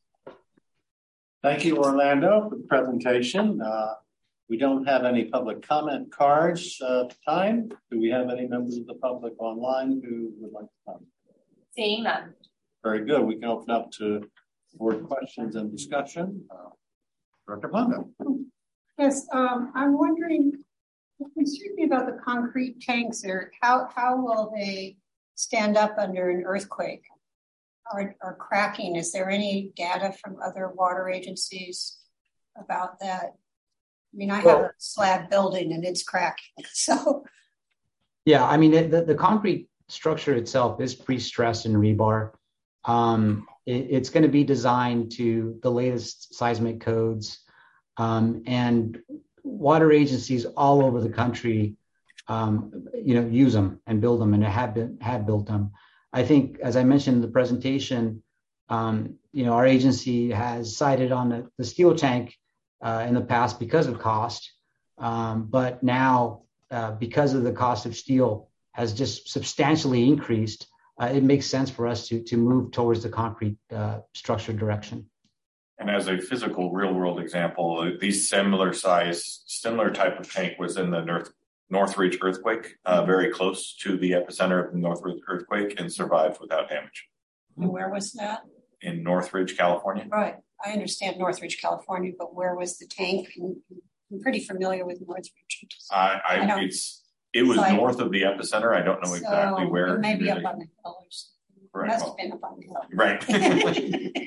Thank you, Orlando, for the presentation. Uh, we don't have any public comment cards uh, at the time. Do we have any members of the public online who would like to comment? Seeing none. Very good. We can open up to board questions and discussion. Uh, Director Pondo. Yes, um, I'm wondering, excuse me about the concrete tanks there. How how will they stand up under an earthquake or, or cracking? Is there any data from other water agencies about that? I mean, I have well, a slab building and it's cracking. So, yeah, I mean, it, the, the concrete structure itself is pre-stressed in rebar. Um, it, it's going to be designed to the latest seismic codes, um, and water agencies all over the country, um, you know, use them and build them, and have been have built them. I think, as I mentioned in the presentation, um, you know, our agency has cited on the, the steel tank uh, in the past because of cost, um, but now uh, because of the cost of steel has just substantially increased. Uh, it makes sense for us to to move towards the concrete uh, structure direction. And as a physical real world example, these similar size, similar type of tank was in the North, Northridge earthquake, uh, very close to the epicenter of the Northridge earthquake, and survived without damage. And where was that? In Northridge, California. Right. I understand Northridge, California, but where was the tank? I'm pretty familiar with Northridge. I, I, I it's It was like, north of the epicenter. I don't know exactly so where. Maybe really. Up on the hill or something. Right. It must have been up on the hill. Right.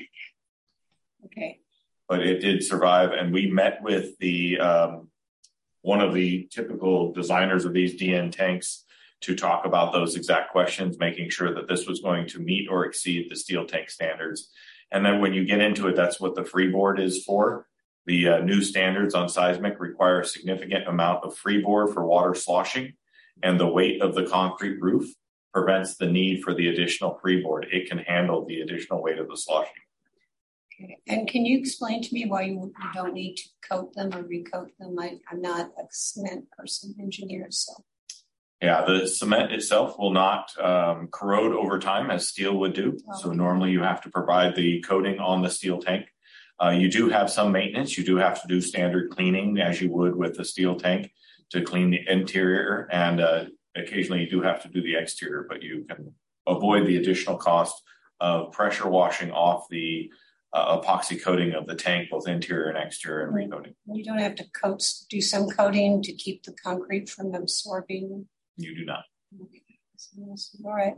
Okay. But it did survive, and we met with the um, one of the typical designers of these D N tanks to talk about those exact questions, making sure that this was going to meet or exceed the steel tank standards. And then when you get into it, that's what the freeboard is for. The uh, new standards on seismic require a significant amount of freeboard for water sloshing, and the weight of the concrete roof prevents the need for the additional freeboard. It can handle the additional weight of the sloshing. Okay. And can you explain to me why you, you don't need to coat them or recoat them? I, I'm not a cement person, engineer, so. Yeah, the cement itself will not um, corrode over time as steel would do. Oh, so okay. Normally you have to provide the coating on the steel tank. Uh, you do have some maintenance. You do have to do standard cleaning as you would with a steel tank to clean the interior, and uh, occasionally you do have to do the exterior, but you can avoid the additional cost of pressure washing off the uh, epoxy coating of the tank, both interior and exterior, and recoating. You don't have to coat, do some coating to keep the concrete from absorbing? You do not. Okay. All right.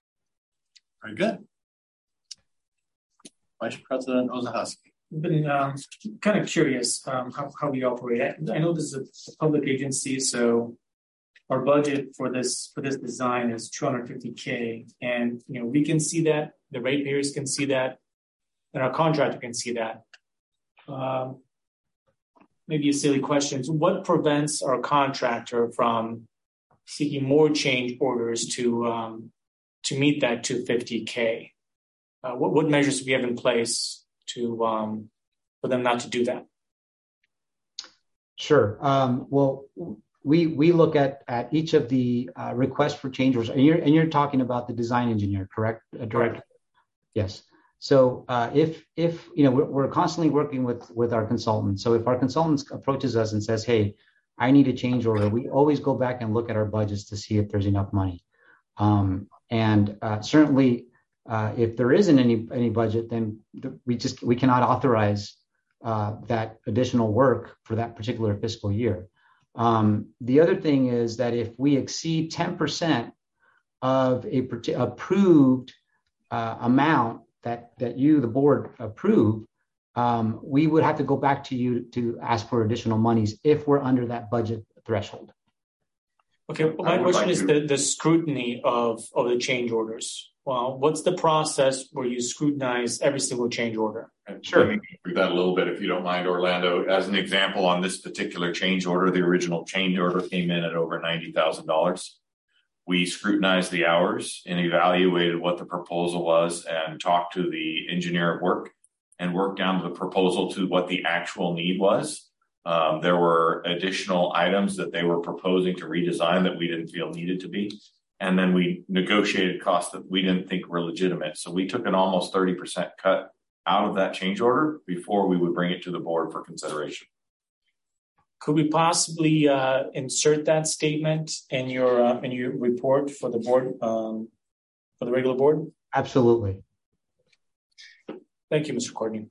Very good. Vice President Ozahoski. I've been um, kind of curious um, how, how we operate. I, I know this is a public agency, so our budget for this for this design is two hundred fifty K, and you know we can see that, the ratepayers can see that, and our contractor can see that. Um, maybe a silly question: so what prevents our contractor from seeking more change orders to um, to meet that two hundred fifty K? Uh, what what measures do we have in place to um, for them not to do that? Sure. Um, well, we we look at at each of the uh, requests for change orders, and you're and you're talking about the design engineer, correct, uh, Director? Right. Yes. So uh, if if you know we're, we're constantly working with with our consultants. So if our consultant approaches us and says, "Hey, I need a change order," we always go back and look at our budgets to see if there's enough money. Um, and uh, certainly. Uh, if there isn't any any budget, then we just we cannot authorize uh, that additional work for that particular fiscal year. Um, the other thing is that if we exceed ten percent of a approved uh, amount that that you, the board, approve, um, we would have to go back to you to ask for additional monies if we're under that budget threshold. Okay, well, my question like is the, the scrutiny of, of the change orders. Well, what's the process where you scrutinize every single change order? Sure. Let me do that a little bit, if you don't mind, Orlando. As an example, on this particular change order, the original change order came in at over ninety thousand dollars. we scrutinized the hours and evaluated what the proposal was and talked to the engineer of work and worked down the proposal to what the actual need was. Um, there were additional items that they were proposing to redesign that we didn't feel needed to be. And then we negotiated costs that we didn't think were legitimate. So we took an almost thirty percent cut out of that change order before we would bring it to the board for consideration. Could we possibly uh, insert that statement in your uh, in your report for the board, um, for the regular board? Absolutely. Thank you, Mister Courtney.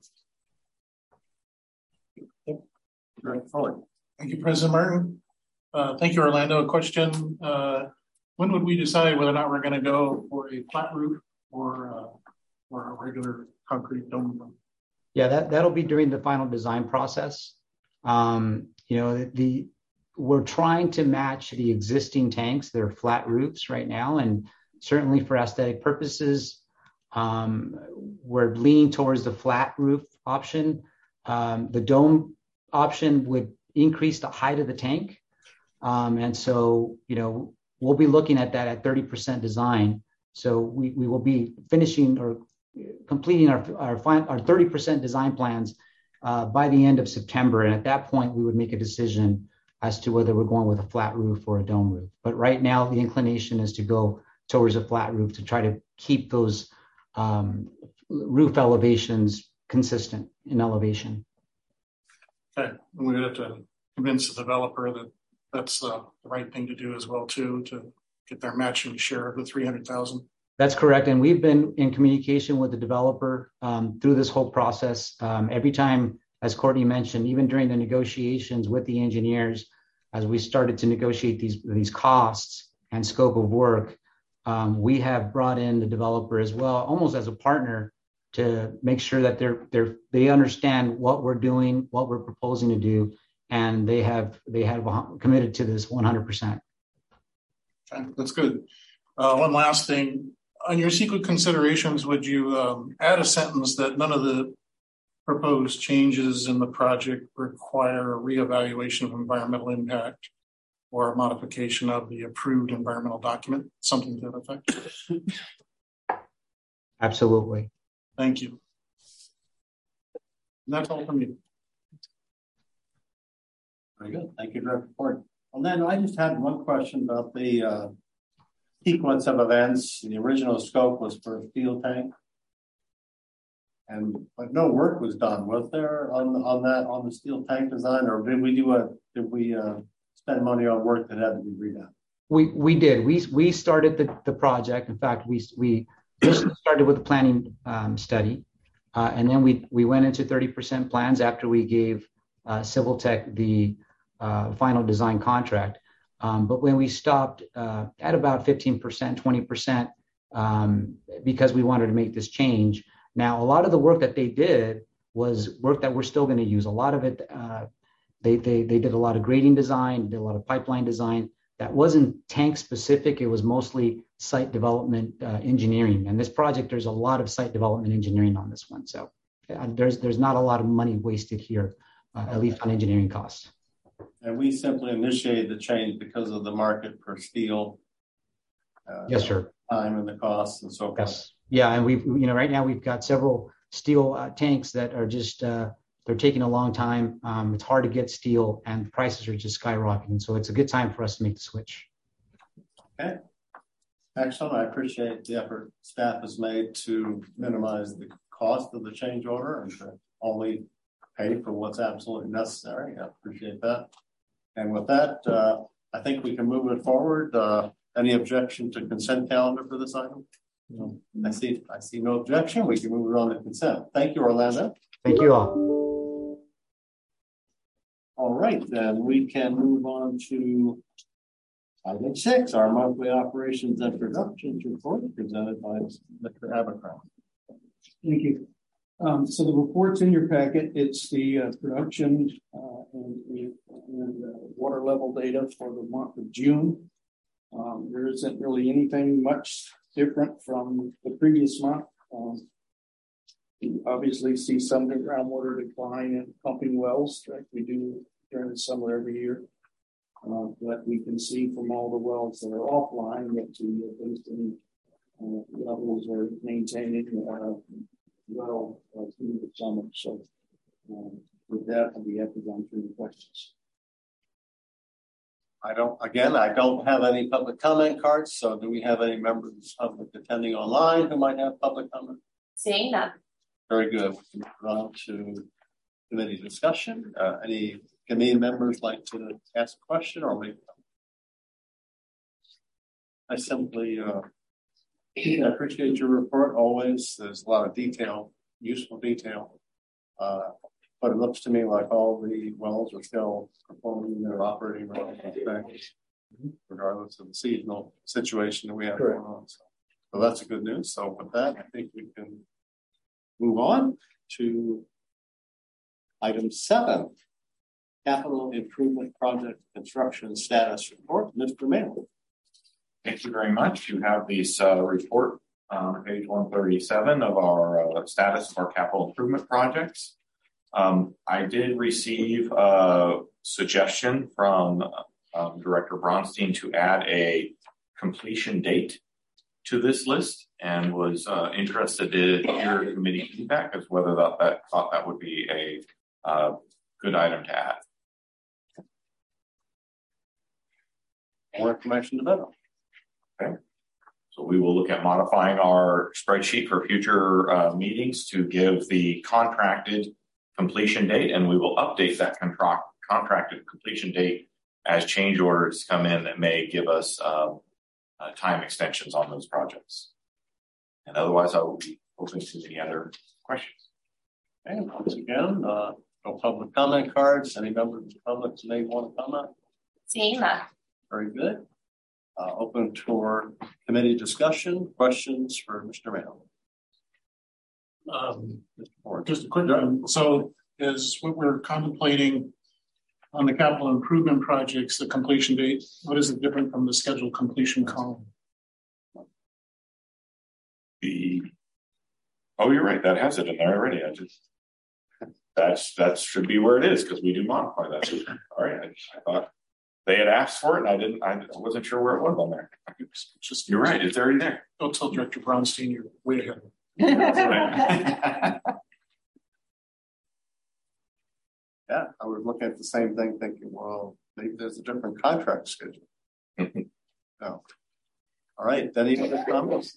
Yep. Thank you, President Martin. Uh, thank you, Orlando. A question. Uh, when would we decide whether or not we're going to go for a flat roof or, uh, or a regular concrete dome roof? Yeah, that, that'll be during the final design process. Um, you know, the, the we're trying to match the existing tanks. They're flat roofs right now, and certainly for aesthetic purposes, um, we're leaning towards the flat roof option. Um, the dome option would increase the height of the tank. Um, and so, you know, we'll be looking at that at thirty percent design. So we, we will be finishing or completing our, our, our thirty percent design plans uh, by the end of September. And at that point, we would make a decision as to whether we're going with a flat roof or a dome roof. But right now, the inclination is to go towards a flat roof to try to keep those um, roof elevations consistent in elevation. Okay, and we have to convince the developer that that's uh, the right thing to do as well, too, to get their matching share of the three hundred thousand. That's correct. And we've been in communication with the developer um, through this whole process. Um, every time, as Courtney mentioned, even during the negotiations with the engineers, as we started to negotiate these, these costs and scope of work, um, we have brought in the developer as well, almost as a partner, to make sure that they're, they're, they understand what we're doing, what we're proposing to do, and they have they have committed to this one hundred percent. Okay, that's good. Uh, one last thing. On your secret considerations, would you um, add a sentence that none of the proposed changes in the project require a reevaluation of environmental impact or a modification of the approved environmental document? Something to that effect? Absolutely. Thank you. And that's all from me. Very good. Thank you, Director Ford. And then I just had one question about the uh, sequence of events. The original scope was for a steel tank, and but no work was done. Was there on on that on the steel tank design, or did we do a did we uh, spend money on work that had to be redone? We we did. We we started the, the project. In fact, we we just started with the planning um, study, uh, and then we we went into thirty percent plans after we gave uh, Civil Tech the uh, final design contract. Um, but when we stopped uh, at about fifteen percent, twenty percent, um, because we wanted to make this change. Now, a lot of the work that they did was work that we're still going to use. A lot of it, uh, they, they they did a lot of grading design, did a lot of pipeline design. That wasn't tank specific. It was mostly site development uh, engineering. And this project, there's a lot of site development engineering on this one. So uh, there's there's not a lot of money wasted here, uh, at least on engineering costs. And we simply initiated the change because of the market for steel. Uh, yes, sir. Time and the costs and so forth. Yes. Yeah, and we've you know right now we've got several steel uh, tanks that are just uh, they're taking a long time. Um, it's hard to get steel, and prices are just skyrocketing. So it's a good time for us to make the switch. Okay. Excellent. I appreciate the effort staff has made to minimize the cost of the change order and to only pay for what's absolutely necessary. I appreciate that. And with that, uh, I think we can move it forward. Uh, any objection to consent calendar for this item? No. I see. I see no objection. We can move it on to consent. Thank you, Orlando. Thank you all. All right, then we can move on to item six, our monthly operations and productions report presented by Mister Abercrombie. Thank you. Um, so the report's in your packet. It's the uh, production uh, and, and uh, water level data for the month of June. Um, there isn't really anything much different from the previous month. Um, you obviously see some groundwater decline in pumping wells like we do during the summer every year. Uh, but we can see from all the wells that are offline that the basin uh, levels are maintaining uh, well uh, through the summer. So um, with that, I'll be happy to answer any questions. I don't, again, I don't have any public comment cards. So do we have any members of the attending online who might have public comment? Seeing none. Very good. We can move on to committee discussion. Uh, any committee members like to ask a question or make? I simply uh, I appreciate your report. Always, there's a lot of detail, useful detail. Uh, but it looks to me like all the wells are still performing their operating rates, regardless of the seasonal situation that we have Correct. going on. So, so that's a good news. So with that, I think we can move on to item seven, capital improvement project construction status report. Mister Mayor. Thank you very much. You have this uh, report on page one thirty-seven of our uh, status of our capital improvement projects. Um, I did receive a suggestion from um, Director Bronstein to add a completion date to this list, and was uh, interested to hear committee feedback as whether that, that thought that would be a uh, good item to add. More information to better. Okay. So we will look at modifying our spreadsheet for future uh, meetings to give the contracted completion date, and we will update that contract contracted completion date as change orders come in that may give us um, uh, time extensions on those projects. And otherwise, I will be open to any other questions. Okay, once again, uh, no public comment cards. Any members of the public may want to comment? Seeing that. Very good. Uh, open to committee discussion. Questions for Mister Mayo? Um, just a quick one. So, is what we're contemplating on the capital improvement projects, the completion date, what is it different from the scheduled completion column? The oh, you're right. That has it in there already. I just that's that should be where it is because we do modify that. All right. I, I thought they had asked for it, and I didn't. I wasn't sure where it was on there. Just you're right. It's already there. Don't tell Director Bronstein you're way ahead. Yeah, I was looking at the same thing, thinking, well, maybe there's a different contract schedule. No. All right. Any other comments?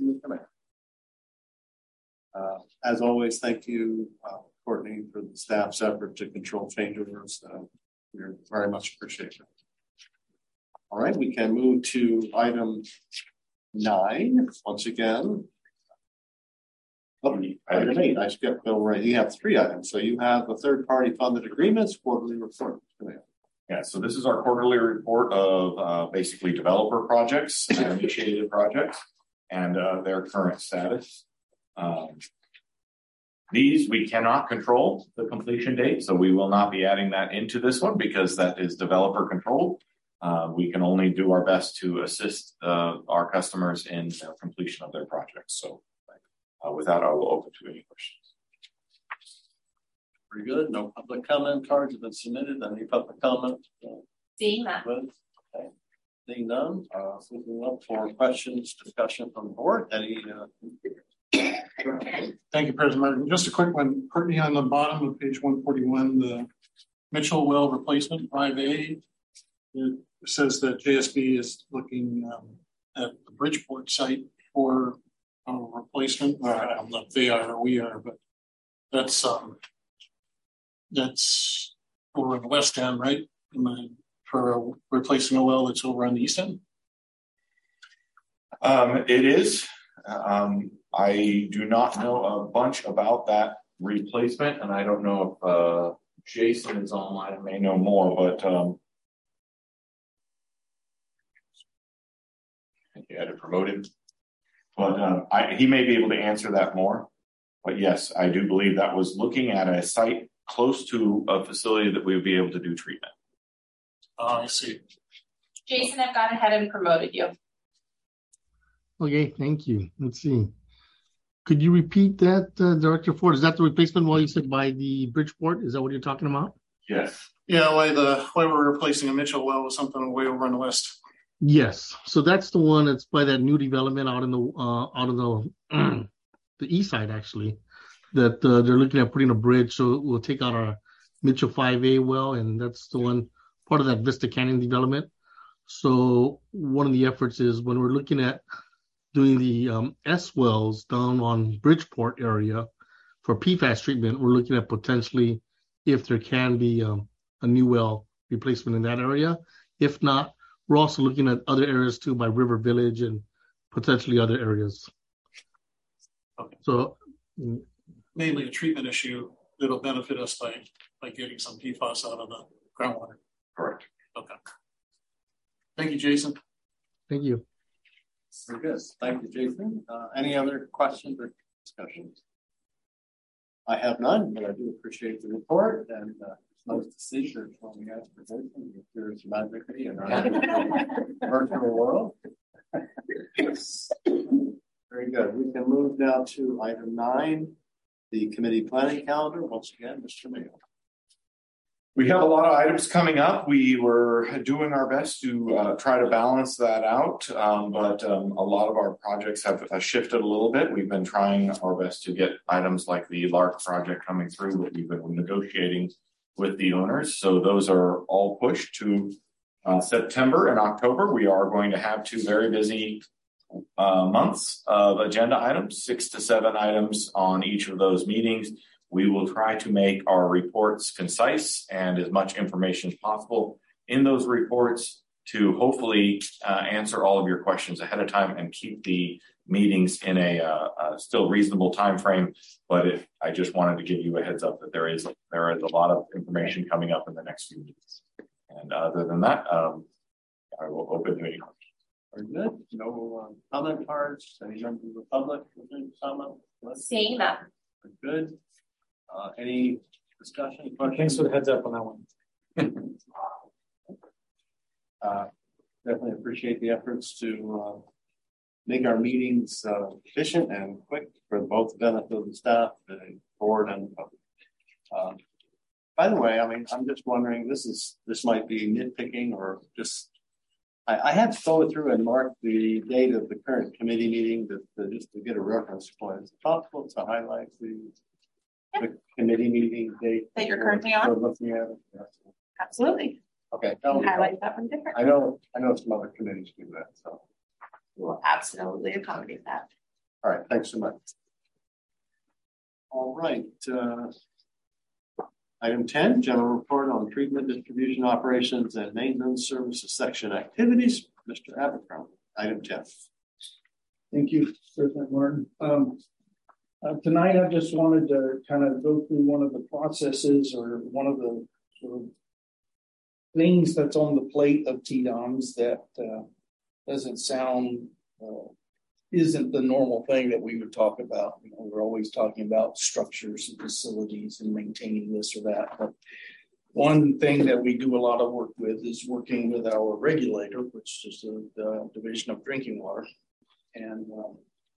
Uh, as always, thank you, uh, Courtney, for the staff's effort to control change orders. Uh, we're very much appreciated. All right, we can move to item nine once again. Oh, item eight, I skipped Bill Ray. You have three items. So you have the third party funded agreements, quarterly report. Yeah, so this is our quarterly report of uh, basically developer projects, initiated projects, and uh, their current status. Um, these we cannot control the completion date, so we will not be adding that into this one because that is developer controlled. Uh, we can only do our best to assist uh, our customers in the completion of their projects. So uh, with that, I will open to any questions. Very good. No public comment cards have been submitted. Any public comment? Seeing that. Okay. Seeing none. Uh, moving up for questions, discussion from the board. Any? Uh, Thank you, President Martin. Just a quick one. Courtney, on the bottom of page one forty-one, the Mitchell well replacement five A, it says that J S B is looking um, at the Bridgeport site for a replacement. Or I don't know if they are or we are, but that's um, that's over in the west end, right? For a, replacing a well that's over on the east end. Um, it is. Um, I do not know a bunch about that replacement, and I don't know if uh, Jason is online and may know more, but um, I think you had to promote him. But um, I, he may be able to answer that more. But yes, I do believe that was looking at a site close to a facility that we would be able to do treatment. Oh, I see. Jason, I've gone ahead and promoted you. Okay, thank you. Let's see. Could you repeat that, uh, Director Ford? Is that the replacement well you said by the Bridgeport? Is that what you're talking about? Yes. Yeah, why the why we're replacing a Mitchell well with something way over on the west. Yes, so that's the one that's by that new development out in the uh, out of the the east side actually. That uh, they're looking at putting a bridge, so we'll take out our Mitchell five A well, and that's the one part of that Vista Canyon development. So one of the efforts is when we're looking at doing the um, S wells down on Bridgeport area for P FAS treatment, we're looking at potentially if there can be um, a new well replacement in that area. If not, we're also looking at other areas too by River Village and potentially other areas. Okay. So mainly a treatment issue that'll benefit us by by getting some P FAS out of the groundwater. Correct. Okay. Thank you, Jason. Thank you. Very good. Thank you, Jason. Uh, any other questions or discussions? I have none, but I do appreciate the report, and uh, it's nice to see you when we ask for Jason. There's magically in our virtual world. Very good. We can move now to item nine, the committee planning calendar. Once again, Mister Mayo. We have a lot of items coming up. We were doing our best to uh, try to balance that out, um, but um, a lot of our projects have uh, shifted a little bit. We've been trying our best to get items like the Lark project coming through that we've been negotiating with the owners. So those are all pushed to uh, September and October. We are going to have two very busy uh, months of agenda items, six to seven items on each of those meetings. We will try to make our reports concise and as much information as possible in those reports to hopefully uh, answer all of your questions ahead of time and keep the meetings in a uh, uh, still reasonable time frame. But if, I just wanted to give you a heads up that there is there is a lot of information coming up in the next few weeks. And other than that, um, I will open to any questions. Very good. No um, comment cards. Any members of the public with any comment? Seeing that. Very good. Uh, any discussion? Questions? Thanks for the heads up on that one. uh, definitely appreciate the efforts to uh, make our meetings uh, efficient and quick for both the benefit of the staff, the board, and the public. Um, by the way, I mean, I'm just wondering, this is this might be nitpicking or just, I, I had to go through and mark the date of the current committee meeting to, to just to get a reference point. Is it possible to highlight the the committee meeting date that you're currently on? Looking at it? Yes. Absolutely. Okay. Highlight that one different. I know, I know some other committees do that, so. We'll absolutely accommodate that. All right, thanks so much. All right. Uh, item ten, general report on treatment, distribution, operations, and maintenance services section activities. Mister Abercrombie, item ten. Thank you, President Martin. Um, Uh, tonight, I just wanted to kind of go through one of the processes or one of the sort of things that's on the plate of T DOMS that uh, doesn't sound, uh, isn't the normal thing that we would talk about. You know, we're always talking about structures and facilities and maintaining this or that. But one thing that we do a lot of work with is working with our regulator, which is the, the Division of Drinking Water. And um,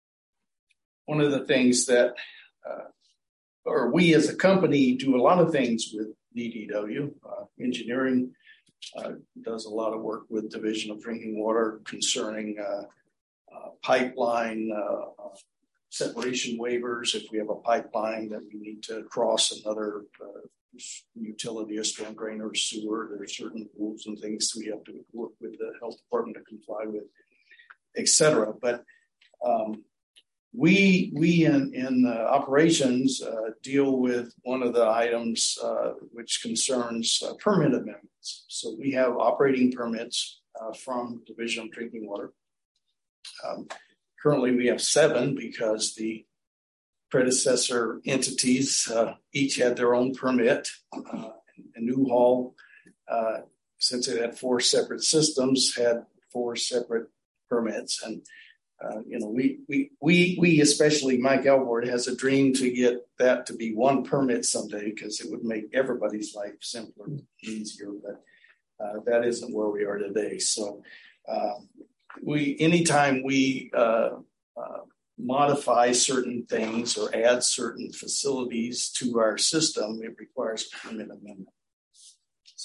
one of the things that, uh, or we as a company do a lot of things with D D W. Uh, engineering uh, does a lot of work with Division of Drinking Water concerning uh, uh, pipeline uh, separation waivers. If we have a pipeline that we need to cross another uh, utility, a storm drain or sewer, there are certain rules and things we have to work with the health department to comply with, et cetera. But um, We we in, in uh, operations uh, deal with one of the items uh, which concerns uh, permit amendments. So we have operating permits uh, from Division of Drinking Water. Um, currently, we have seven because the predecessor entities uh, each had their own permit. Uh, and Newhall, uh, since it had four separate systems, had four separate permits. And Uh, you know, we, we, we, we, especially Mike Elward, has a dream to get that to be one permit someday because it would make everybody's life simpler and easier. But uh, that isn't where we are today. So, uh, we, anytime we uh, uh, modify certain things or add certain facilities to our system, it requires a permit amendment.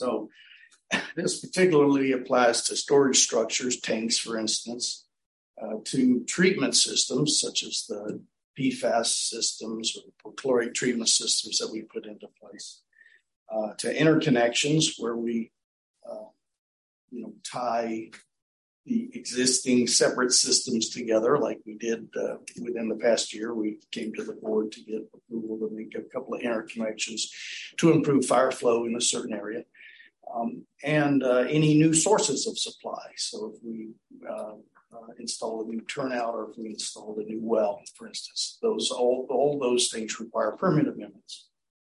So this particularly applies to storage structures, tanks, for instance, uh, to treatment systems such as the P FAS systems or perchlorate treatment systems that we put into place, uh, to interconnections where we, uh, you know, tie the existing separate systems together, like we did uh, within the past year. We came to the board to get approval to make a couple of interconnections to improve fire flow in a certain area, um, and uh, any new sources of supply. So if we uh, uh, install a new turnout or if we install a new well, for instance, those all all those things require permit amendments.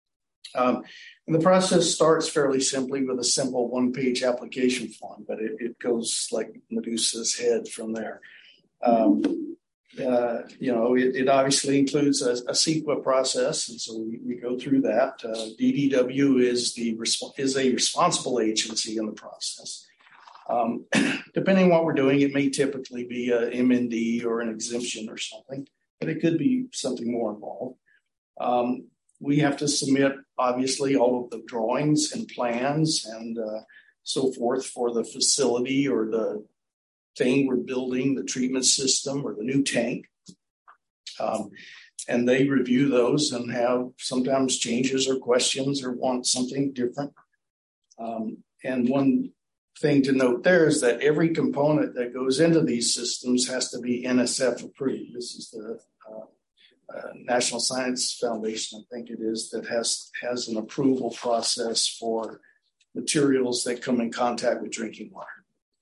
Um, and the process starts fairly simply with a simple one-page application form, but it, it goes like Medusa's head from there. Um, uh, you know, it, it obviously includes a, a CEQA process, and so we, we go through that. Uh, D D W is the is a responsible agency in the process. Um, depending on what we're doing, it may typically be a M N D or an exemption or something, but it could be something more involved. Um, We have to submit, obviously, all of the drawings and plans and uh, so forth for the facility or the thing we're building, the treatment system or the new tank. Um, and they review those and have sometimes changes or questions or want something different. Um, and one thing to note there is that every component that goes into these systems has to be N S F approved. This is the uh, Uh, National Science Foundation, I think it is, that has has an approval process for materials that come in contact with drinking water.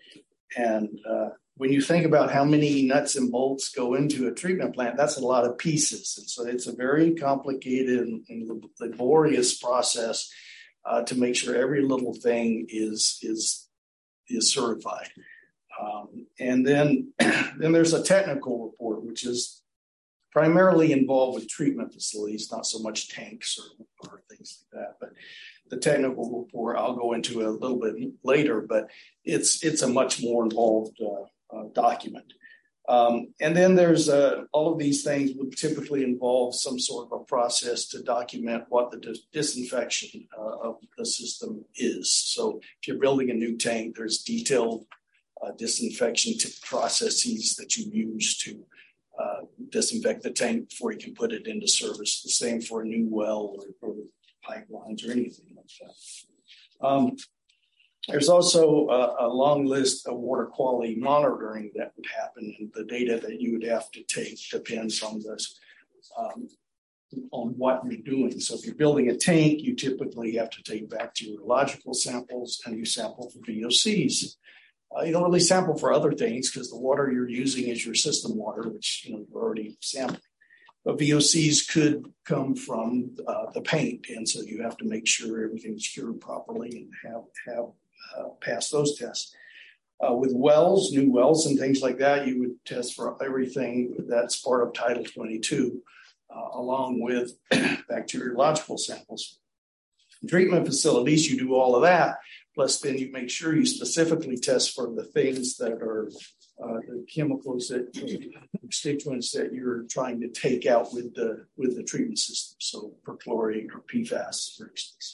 And uh, when you think about how many nuts and bolts go into a treatment plant, that's a lot of pieces. And so it's a very complicated and, and laborious process uh, to make sure every little thing is is is certified. Um, and then then there's a technical report, which is primarily involved with treatment facilities, not so much tanks or, or things like that. But the technical report I'll go into a little bit later, but it's it's a much more involved uh, uh, document. Um, and then there's uh, all of these things would typically involve some sort of a process to document what the dis- disinfection uh, of the system is. So if you're building a new tank, there's detailed uh, disinfection t- processes that you use to Uh, disinfect the tank before you can put it into service. The same for a new well or, or pipelines or anything like that. Um, there's also a, a long list of water quality monitoring that would happen, and the data that you would have to take depends on this, um, on what you're doing. So if you're building a tank, you typically have to take bacteriological samples and you sample for V O Cs. Uh, you don't really sample for other things because the water you're using is your system water, which you know you're already sampling. But V O Cs could come from uh, the paint, and so you have to make sure everything's cured properly and have have uh, passed those tests. Uh, with wells, new wells, and things like that, you would test for everything that's part of Title twenty-two, uh, along with bacteriological samples. In treatment facilities, you do all of that. Plus, then you make sure you specifically test for the things that are uh, the chemicals that constituents that you're trying to take out with the with the treatment system. So perchlorate or P FAS, for instance.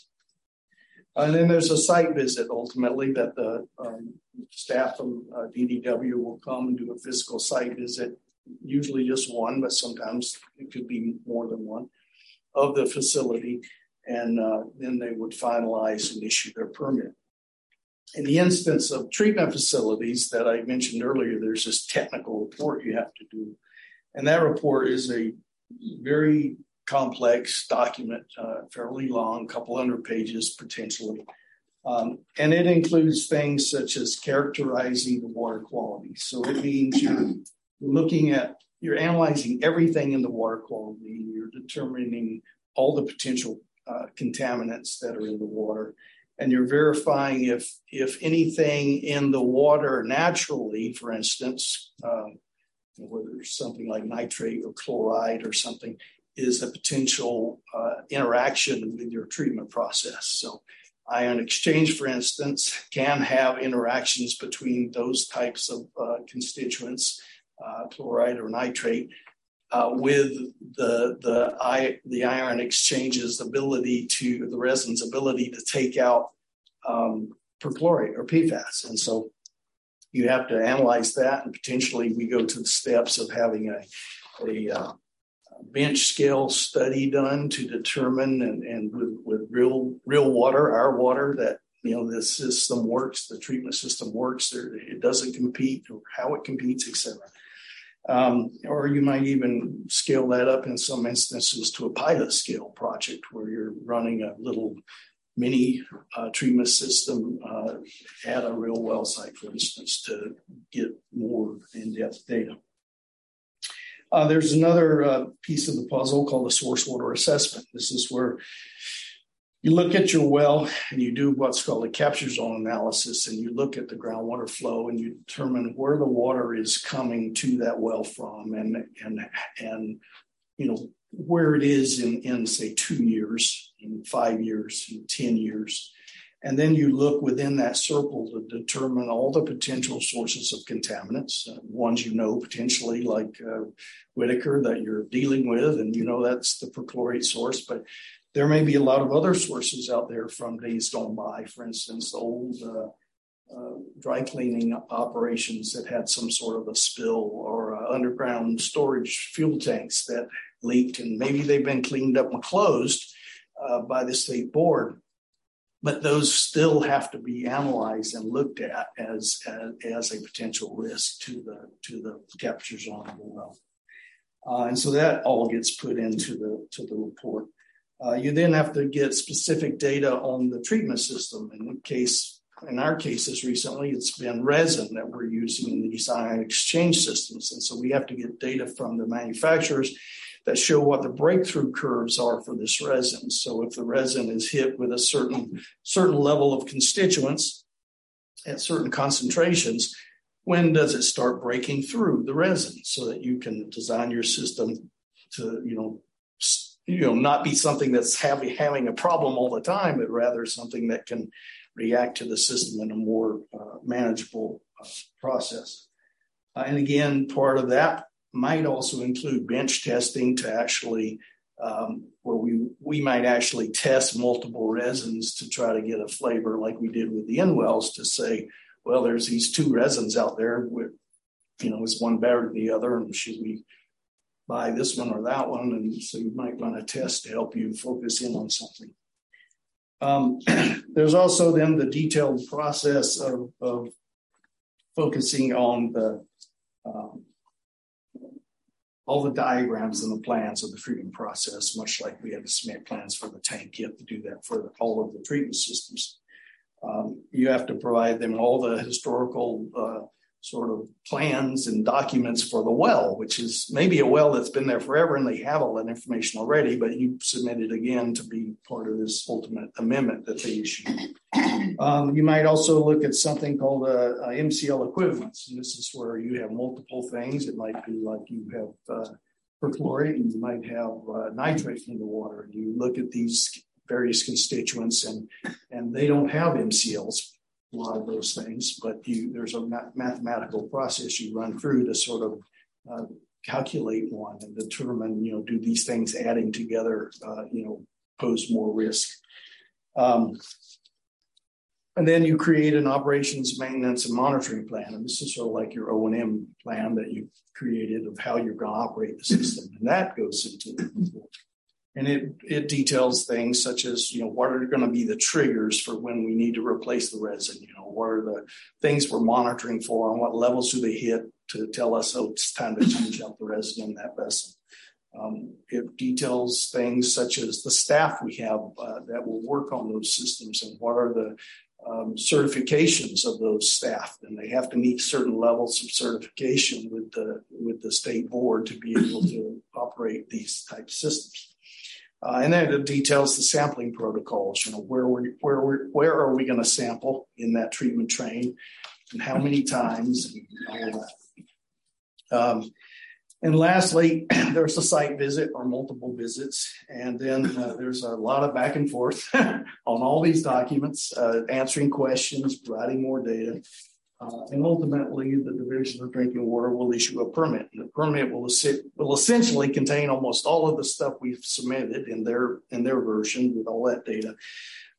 And then there's a site visit ultimately that the um, staff from uh, D D W will come and do a physical site visit, usually just one, but sometimes it could be more than one, of the facility. And uh, then they would finalize and issue their permit. In the instance of treatment facilities that I mentioned earlier, there's this technical report you have to do. And that report is a very complex document, uh, fairly long, a couple hundred pages potentially. Um, and it includes things such as characterizing the water quality. So it means you're looking at, you're analyzing everything in the water quality. You're determining all the potential uh, contaminants that are in the water. And you're verifying if if anything in the water naturally, for instance, um, whether it's something like nitrate or chloride or something, is a potential uh, interaction with your treatment process. So ion exchange, for instance, can have interactions between those types of uh, constituents, uh, chloride or nitrate, uh, with the the, I, the ion exchange's ability to, the resin's ability to take out um, perchlorate or P FAS. And so you have to analyze that, and potentially we go to the steps of having a, a uh, bench scale study done to determine and, and with, with real real water, our water, that you know this system works, the treatment system works, or it doesn't compete, or how it competes, et cetera. Um, or you might even scale that up in some instances to a pilot scale project where you're running a little mini uh, treatment system uh, at a real well site, for instance, to get more in-depth data. Uh, there's another uh, piece of the puzzle called the source water assessment. This is where you look at your well and you do what's called a capture zone analysis, and you look at the groundwater flow and you determine where the water is coming to that well from, and and and you know where it is in in say two years, in five years, in ten years. And then you look within that circle to determine all the potential sources of contaminants, uh, ones you know potentially like uh, Whitaker that you're dealing with, and you know that's the perchlorate source. But there may be a lot of other sources out there from days gone by. For instance, old uh, uh, dry cleaning operations that had some sort of a spill, or uh, underground storage fuel tanks that leaked, and maybe they've been cleaned up and closed uh, by the state board. But those still have to be analyzed and looked at as, as, as a potential risk to the to the capture zone of the well. Uh, and so that all gets put into the to the report. Uh, you then have to get specific data on the treatment system. In the case, in our cases recently, it's been resin that we're using in these ion exchange systems. And so we have to get data from the manufacturers that show what the breakthrough curves are for this resin. So if the resin is hit with a certain certain level of constituents at certain concentrations, when does it start breaking through the resin, so that you can design your system to, you know, you know, not be something that's having having a problem all the time, but rather something that can react to the system in a more uh, manageable uh, process. Uh, and again, part of that might also include bench testing to actually, um, where we we might actually test multiple resins to try to get a flavor, like we did with the in-wells, to say, well, there's these two resins out there with, you know, is one better than the other, and should we buy this one or that one? And so you might run a test to help you focus in on something. Um, there's also then the detailed process of, of focusing on the um, all the diagrams and the plans of the treatment process, much like we have to submit plans for the tank. You have to do that for all of the treatment systems. Um, you have to provide them all the historical uh, sort of plans and documents for the well, which is maybe a well that's been there forever and they have all that information already, but you submit it again to be part of this ultimate amendment that they issue. Um, you might also look at something called a, a M C L equivalence. And this is where you have multiple things. It might be like you have uh, perchlorate, and you might have uh, nitrate in the water. And you look at these various constituents, and and they don't have M C Ls, a lot of those things, but you, there's a ma- mathematical process you run through to sort of uh, calculate one and determine, you know, do these things adding together, uh, you know, pose more risk. Um, and then you create an operations, maintenance, and monitoring plan. And this is sort of like your O and M plan that you created of how you're going to operate the system. And that goes into the report. And it, it details things such as, you know, what are going to be the triggers for when we need to replace the resin? You know, what are the things we're monitoring for, and what levels do they hit to tell us, oh, it's time to change out the resin in that vessel? Um, it details things such as the staff we have uh, that will work on those systems, and what are the um, certifications of those staff. And they have to meet certain levels of certification with the, with the state board to be able to operate these types of systems. Uh, and then it details the sampling protocols. You know, where we where we where are we going to sample in that treatment train, and how many times, and all that. Um, and lastly, there's a site visit or multiple visits, and then uh, there's a lot of back and forth on all these documents, uh, answering questions, providing more data. Uh, and ultimately, the Division of Drinking Water will issue a permit. And the permit will, will essentially contain almost all of the stuff we've submitted in their in their version with all that data.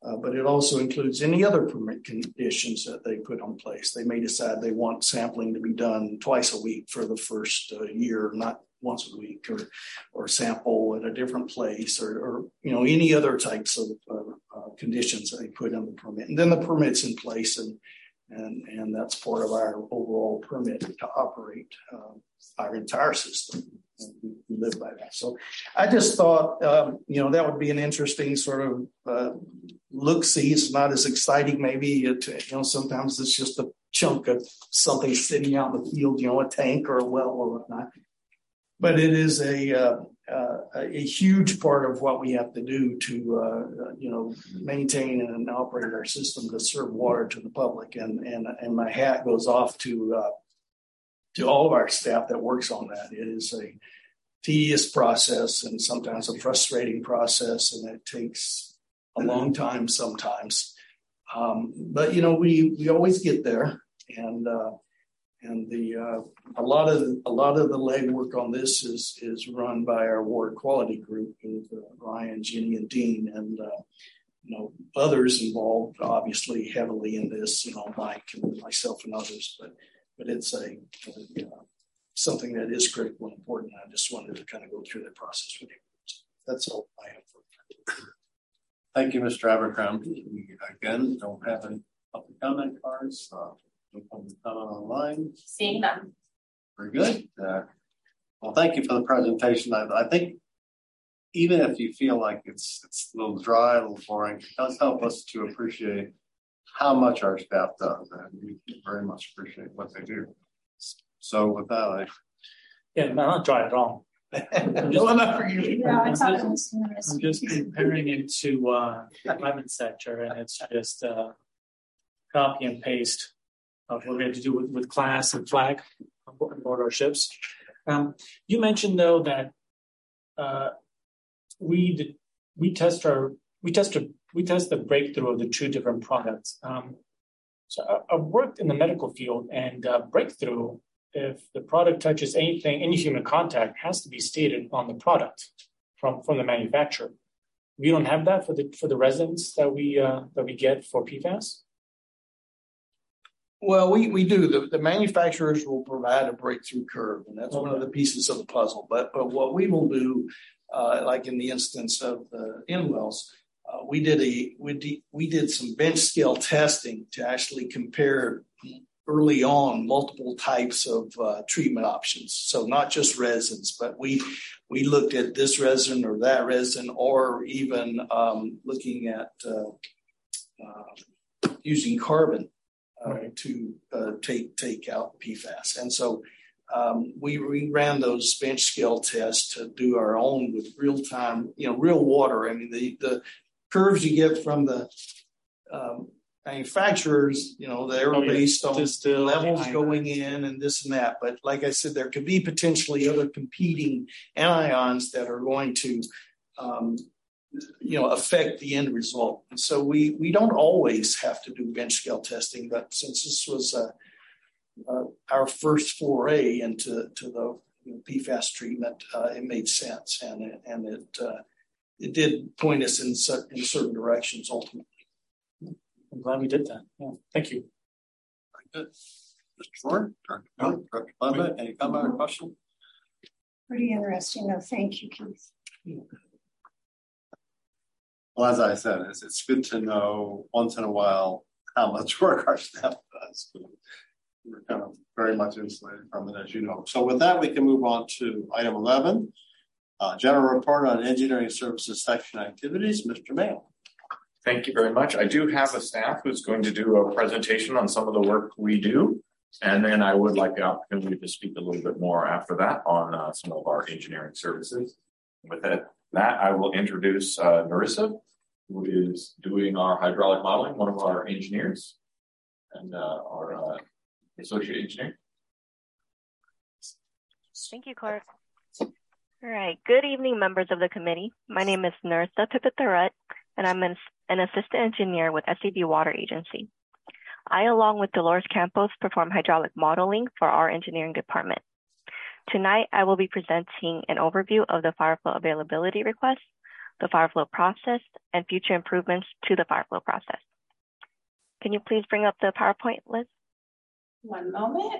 Uh, but it also includes any other permit conditions that they put in place. They may decide they want sampling to be done twice a week for the first uh, year, not once a week, or or sample at a different place, or, or you know, any other types of uh, uh, conditions that they put in the permit. And then the permit's in place, and and and that's part of our overall permit to operate uh, our entire system. We live by that. So I just thought, um, you know, that would be an interesting sort of uh, look-see. It's not as exciting, maybe. It, you know, sometimes it's just a chunk of something sitting out in the field, you know, a tank or a well or whatnot. But it is a uh, uh, a huge part of what we have to do to, uh, you know, maintain and operate our system to serve water to the public. And and and my hat goes off to uh, to all of our staff that works on that. It is a tedious process and sometimes a frustrating process, and it takes a long time sometimes. Um, but you know, we we always get there, and uh, and the uh, a lot of a lot of the legwork on this is is run by our ward quality group with uh, Ryan, Jenny, and Dean, and uh, you know, others involved obviously heavily in this. You know, Mike and myself and others, but. But it's a, a uh, something that is critical and important. I just wanted to kind of go through that process with you. That's all I have for you. Thank you, Mister Abercrombie. We again don't have any public comment cards. Uh, no public comment online. Seeing them. Very good. Uh, well, thank you for the presentation. I, I think even if you feel like it's it's a little dry, a little boring, it does help us to appreciate how much our staff does, and we very much appreciate what they do. So with that, I... yeah, no, not dry at all. No, enough for you. Yeah, I I'm thought just, it was interesting. I'm just comparing it to uh, the climate sector, and it's just uh, copy and paste of what we have to do with, with class and flag on board, on board our ships. Um, you mentioned though that uh, we did, we test our we test our We test the breakthrough of the two different products. Um, so I, I've worked in the medical field, and uh, breakthrough, if the product touches anything, any human contact, has to be stated on the product from, from the manufacturer. We don't have that for the for the resins that we uh, that we get for P FAS. Well, we we do. The, the manufacturers will provide a breakthrough curve, and that's okay. One of the pieces of the puzzle. But but what we will do, uh, like in the instance of the Inwells. Uh, we did a we did, we did some bench scale testing to actually compare early on multiple types of uh, treatment options. So not just resins, but we we looked at this resin or that resin, or even um, looking at uh, uh, using carbon uh, right. to uh, take take out P FAS. And so um, we, we ran those bench scale tests to do our own with real time, you know, real water. I mean, the the curves you get from the um, manufacturers, you know, they're oh, yeah. based on Distill, levels going in and this and that. But like I said, there could be potentially other competing anions that are going to, um, you know, affect the end result. And so we we don't always have to do bench scale testing, but since this was uh, uh, our first foray into to the you know, P FAS treatment, uh, it made sense, and it, and it. Uh, It did point us in, in certain directions ultimately. I'm glad we did that. Yeah, thank you. Very good. Mister Short, Doctor Clement, Director Clement, any comment or question? Pretty interesting, though. Thank you, Keith. Well, as I said, it's, it's good to know once in a while how much work our staff does. We're kind of very much insulated from it, as you know. So with that, we can move on to item eleven. Uh, general report on engineering services section activities, Mister Mayo. Thank you very much. I do have a staff who's going to do a presentation on some of the work we do. And then I would like the opportunity to speak a little bit more after that on uh, some of our engineering services. With that, that I will introduce uh, Narissa, who is doing our hydraulic modeling, one of our engineers, and uh, our uh, associate engineer. Thank you, Clark. All right. Good evening, members of the committee. My name is Narissa Pipitharat, and I'm an, an assistant engineer with S E B Water Agency. I, along with Dolores Campos, perform hydraulic modeling for our engineering department. Tonight, I will be presenting an overview of the fire flow availability request, the fire flow process, and future improvements to the fire flow process. Can you please bring up the PowerPoint, Liz? One moment.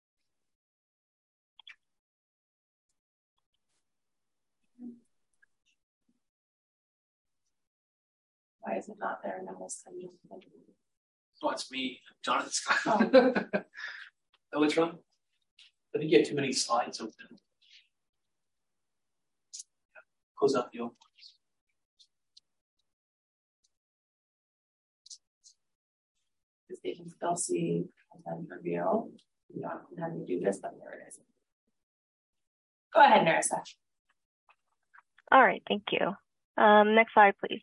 Why is it not there? No, it's coming. Oh, it's me, Jonathan Scott. Oh, what's wrong? I think you have too many slides open. Close out the old ones. This they can still see content review. You don't have to do this, but there it is. Go ahead, Narissa. All right, thank you. Um, next slide, please.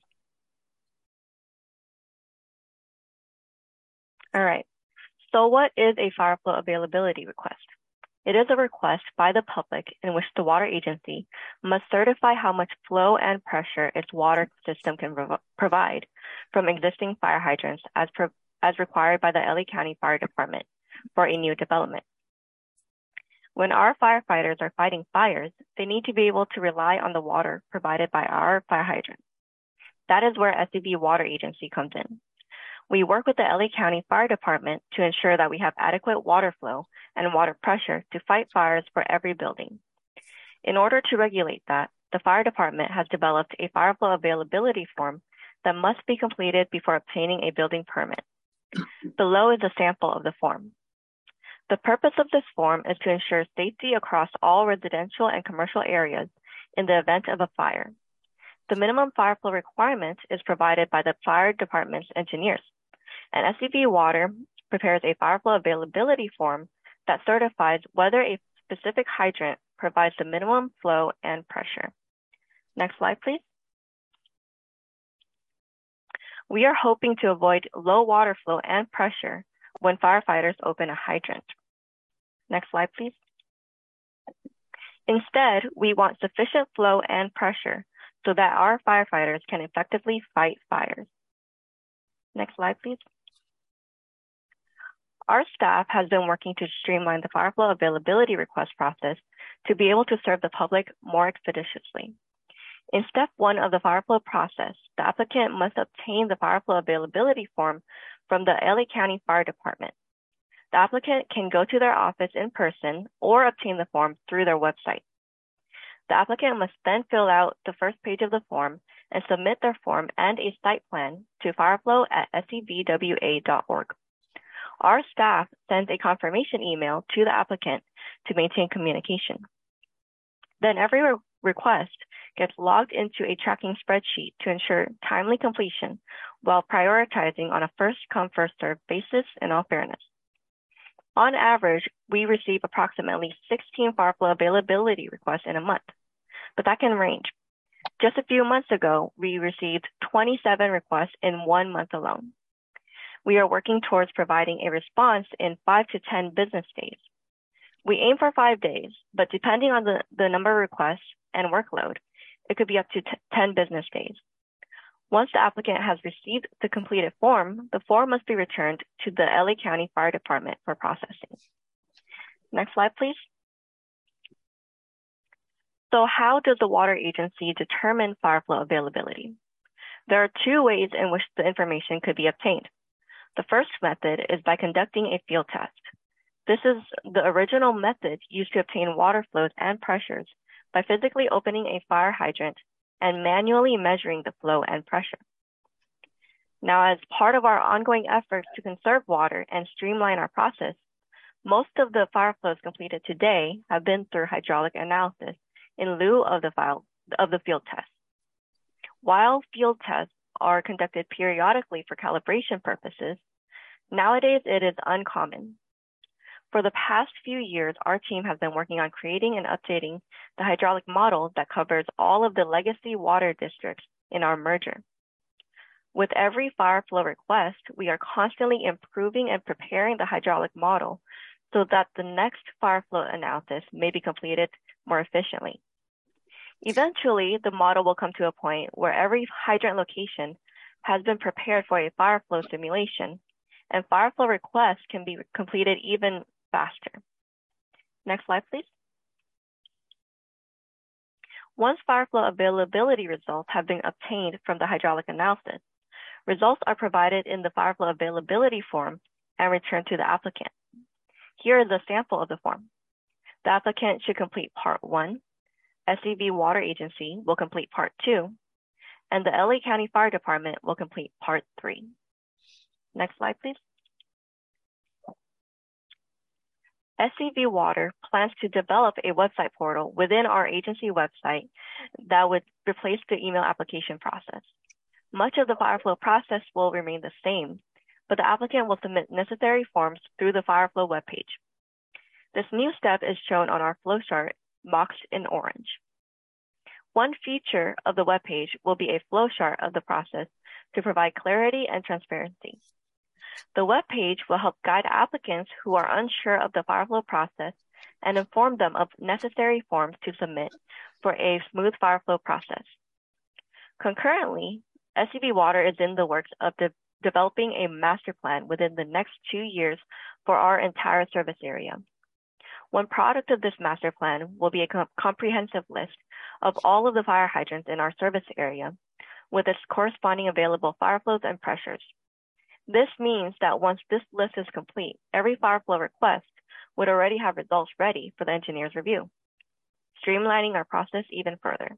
All right, so what is a fire flow availability request? It is a request by the public in which the water agency must certify how much flow and pressure its water system can prov provide from existing fire hydrants as, as required by the L A County Fire Department for a new development. When our firefighters are fighting fires, they need to be able to rely on the water provided by our fire hydrants. That is where S C B Water Agency comes in. We work with the L A County Fire Department to ensure that we have adequate water flow and water pressure to fight fires for every building. In order to regulate that, the fire department has developed a fire flow availability form that must be completed before obtaining a building permit. Below is a sample of the form. The purpose of this form is to ensure safety across all residential and commercial areas in the event of a fire. The minimum fire flow requirement is provided by the fire department's engineers, and S C B Water prepares a fire flow availability form that certifies whether a specific hydrant provides the minimum flow and pressure. Next slide, please. We are hoping to avoid low water flow and pressure when firefighters open a hydrant. Next slide, please. Instead, we want sufficient flow and pressure so that our firefighters can effectively fight fires. Next slide, please. Our staff has been working to streamline the fire flow availability request process to be able to serve the public more expeditiously. In step one of the fire flow process, the applicant must obtain the fire flow availability form from the L A County Fire Department. The applicant can go to their office in person or obtain the form through their website. The applicant must then fill out the first page of the form and submit their form and a site plan to fireflow at S C B W A dot org. Our staff sends a confirmation email to the applicant to maintain communication. Then every re request gets logged into a tracking spreadsheet to ensure timely completion while prioritizing on a first-come, first-served basis in all fairness. On average, we receive approximately sixteen fire flow availability requests in a month, but that can range. Just a few months ago, we received twenty-seven requests in one month alone. We are working towards providing a response in five to ten business days. We aim for five days, but depending on the, the number of requests and workload, it could be up to ten business days. Once the applicant has received the completed form, the form must be returned to the L A County Fire Department for processing. Next slide, please. So how does the water agency determine fire flow availability? There are two ways in which the information could be obtained. The first method is by conducting a field test. This is the original method used to obtain water flows and pressures by physically opening a fire hydrant and manually measuring the flow and pressure. Now, as part of our ongoing efforts to conserve water and streamline our process, most of the fire flows completed today have been through hydraulic analysis in lieu of the, file, of the field test. While field tests are conducted periodically for calibration purposes, nowadays it is uncommon. For the past few years, our team has been working on creating and updating the hydraulic model that covers all of the legacy water districts in our merger. With every fire flow request, we are constantly improving and preparing the hydraulic model so that the next fire flow analysis may be completed more efficiently. Eventually, the model will come to a point where every hydrant location has been prepared for a fire flow simulation, and fire flow requests can be completed even faster. Next slide, please. Once fire flow availability results have been obtained from the hydraulic analysis, results are provided in the fire flow availability form and returned to the applicant. Here is a sample of the form. The applicant should complete part one, S C V Water Agency will complete part two, and the L A County Fire Department will complete part three. Next slide, please. S C V Water plans to develop a website portal within our agency website that would replace the email application process. Much of the fire flow process will remain the same, but the applicant will submit necessary forms through the fire flow webpage. This new step is shown on our flowchart boxed in orange. One feature of the webpage will be a flowchart of the process to provide clarity and transparency. The webpage will help guide applicants who are unsure of the fire flow process and inform them of necessary forms to submit for a smooth fire flow process. Concurrently, S C V Water is in the works of de developing a master plan within the next two years for our entire service area. One product of this master plan will be a com comprehensive list of all of the fire hydrants in our service area with its corresponding available fire flows and pressures. This means that once this list is complete, every fire flow request would already have results ready for the engineer's review, streamlining our process even further.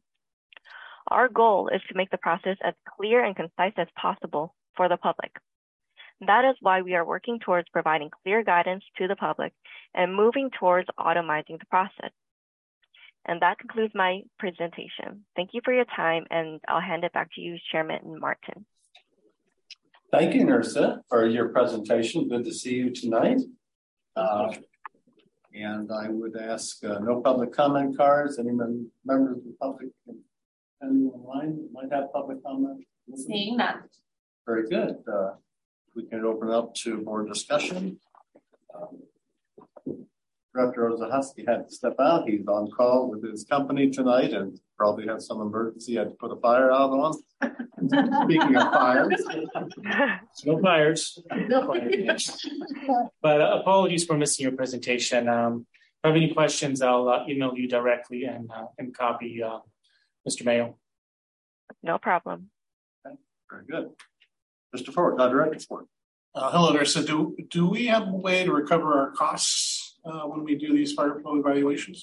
Our goal is to make the process as clear and concise as possible for the public. That is why we are working towards providing clear guidance to the public and moving towards automating the process. And that concludes my presentation. Thank you for your time, and I'll hand it back to you, Chairman Martin. Thank you, Nursa, for your presentation. Good to see you tonight. Uh, and I would ask uh, no public comment cards. Any mem members of the public and online might have public comment? Seeing none. Very good. Uh, we can open up to more discussion. Um, Director Ozahuski had to step out. He's on call with his company tonight and probably had some emergency. He had to put a fire out on. Speaking of fires. No fires. No fires. But uh, apologies for missing your presentation. Um, if I have any questions, I'll uh, email you directly and, uh, and copy uh, Mister Mayo. No problem. Okay. Very good. Mister Ford, uh, Director Ford. Uh, hello there. So do, do we have a way to recover our costs Uh, when we do these fire flow evaluations?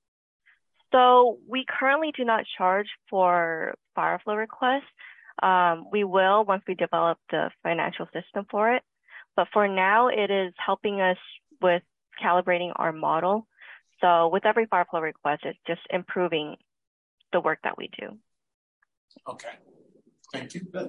So we currently do not charge for fire flow requests. Um, we will once we develop the financial system for it. But for now, it is helping us with calibrating our model. So with every fire flow request, it's just improving the work that we do. Okay. Thank you. Good.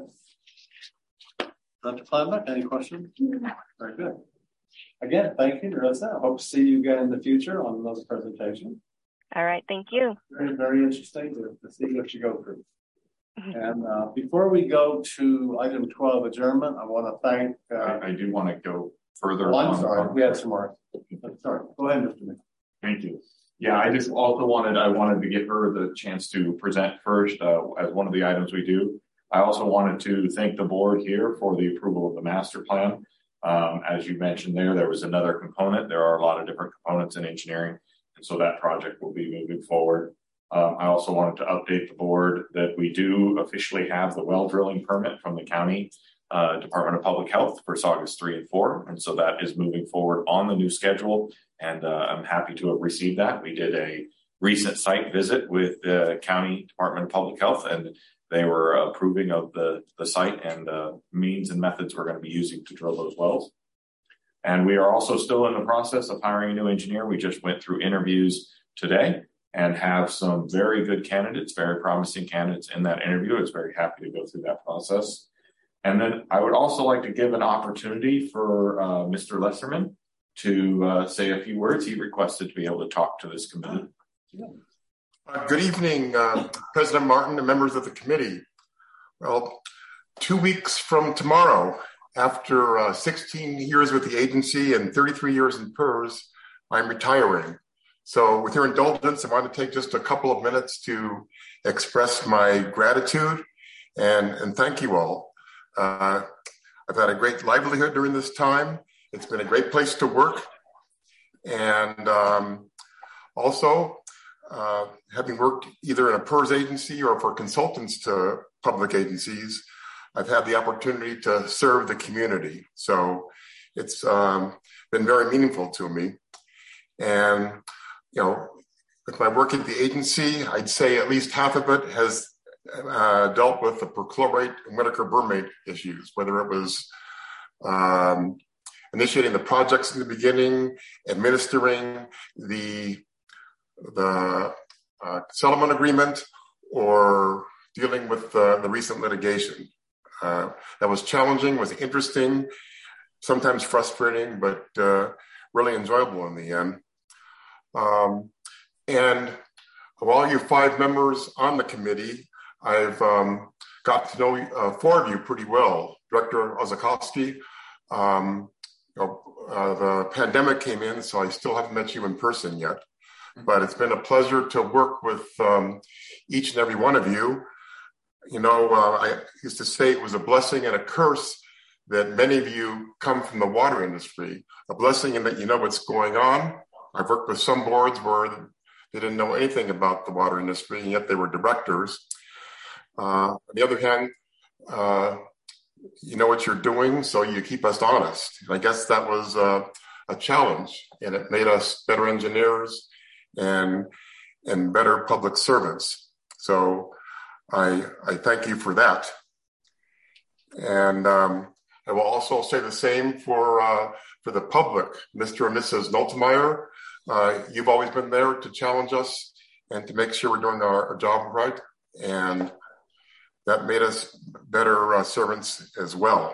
Doctor Kleinbeck, any questions? Very good. Again, thank you, Nursa. I hope to see you again in the future on those presentations. All right, thank you. Very, very interesting to, to see what you go through. And uh, before we go to item twelve, adjournment, I want to thank. Uh, I, I do want to go further. Oh, I'm on, sorry, on, we had some more. Sorry, go ahead, Mister Nick. Thank you. Yeah, I just also wanted, I wanted to give her the chance to present first uh, as one of the items we do. I also wanted to thank the board here for the approval of the master plan. Um, as you mentioned there, there was another component. There are a lot of different components in engineering, and so that project will be moving forward. Um, I also wanted to update the board that we do officially have the well drilling permit from the county uh, Department of Public Health for Saugus three and four, and so that is moving forward on the new schedule, and uh, I'm happy to have received that. We did a recent site visit with the county Department of Public Health, and they were approving of the, the site and uh, means and methods we're going to be using to drill those wells. And we are also still in the process of hiring a new engineer. We just went through interviews today and have some very good candidates, very promising candidates in that interview. I was very happy to go through that process. And then I would also like to give an opportunity for uh, Mister Lesserman to uh, say a few words. He requested to be able to talk to this committee. Yeah. Uh, good evening, uh, President Martin and members of the committee. Well, two weeks from tomorrow, after uh, sixteen years with the agency and thirty-three years in P E R S, I'm retiring. So with your indulgence, I want to take just a couple of minutes to express my gratitude and, and thank you all. Uh, I've had a great livelihood during this time. It's been a great place to work. And um, also, uh, having worked either in a P E R S agency or for consultants to public agencies, I've had the opportunity to serve the community. So it's um, been very meaningful to me. And, you know, with my work at the agency, I'd say at least half of it has uh, dealt with the perchlorate and Whitaker-Burmate issues, whether it was um, initiating the projects in the beginning, administering the, the uh, settlement agreement, or dealing with uh, the recent litigation. Uh, that was challenging, was interesting, sometimes frustrating, but uh, really enjoyable in the end. Um, and of all you five members on the committee, I've um, got to know uh, four of you pretty well. Director Ozakowski, um, you know, uh, the pandemic came in, so I still haven't met you in person yet. But it's been a pleasure to work with um, each and every one of you. You know, uh, I used to say it was a blessing and a curse that many of you come from the water industry. A blessing in that you know what's going on. I've worked with some boards where they didn't know anything about the water industry, and yet they were directors. Uh, on the other hand, uh, you know what you're doing, so you keep us honest. And I guess that was uh, a challenge, and it made us better engineers and and better public servants. So I I thank you for that. And um, I will also say the same for uh, for the public. Mister and Missus Noltemeyer, uh, you've always been there to challenge us and to make sure we're doing our, our job right. And that made us better uh, servants as well.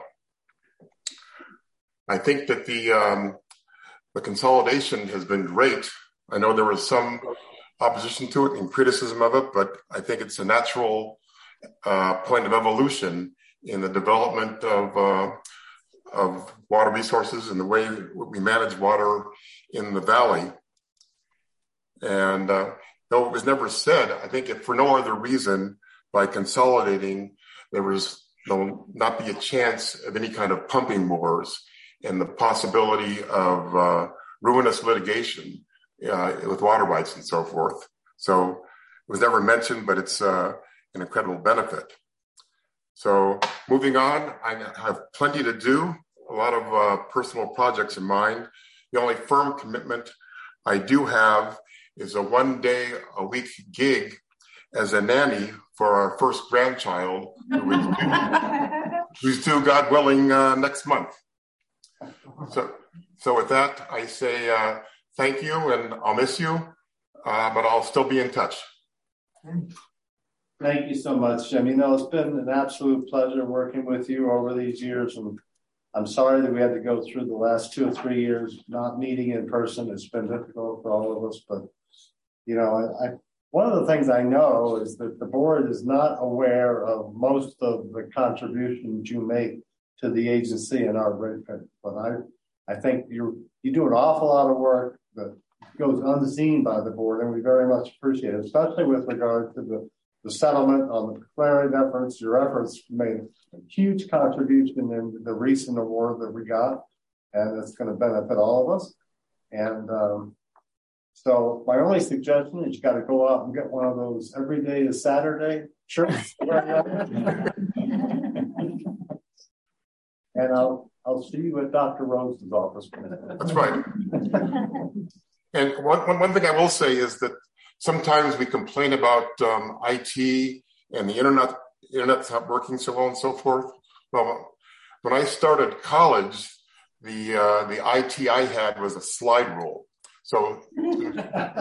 I think that the um, the consolidation has been great. I know there was some opposition to it and criticism of it, but I think it's a natural uh, point of evolution in the development of uh, of water resources and the way we manage water in the valley. And uh, though it was never said, I think if for no other reason, by consolidating, there was there'll not be a chance of any kind of pumping wars and the possibility of uh, ruinous litigation uh, with water rights and so forth. So it was never mentioned, but it's uh, an incredible benefit. So moving on, I have plenty to do, a lot of uh, personal projects in mind. The only firm commitment I do have is a one day a week gig as a nanny for our first grandchild, who is due, who's due, God willing, uh, next month. So, so with that, I say uh, thank you, and I'll miss you, uh, but I'll still be in touch. Thank you so much, Jim. You know, it's been an absolute pleasure working with you over these years, and I'm sorry that we had to go through the last two or three years not meeting in person. It's been difficult for all of us, but you know, I, I one of the things I know is that the board is not aware of most of the contributions you make to the agency and our rate pay. But I, I think you you do an awful lot of work that goes unseen by the board, and we very much appreciate it, especially with regard to the, the settlement on the declarative efforts. Your efforts made a huge contribution in the recent award that we got, and it's going to benefit all of us. And um, So my only suggestion is you got to go out and get one of those every day is Saturday shirts. And I'll I'll see you at Doctor Rose's office. That's right. And one, one one thing I will say is that sometimes we complain about um, I T and the internet internet's not working so well and so forth. Well, when I started college, the uh, the I T I had was a slide rule. So what's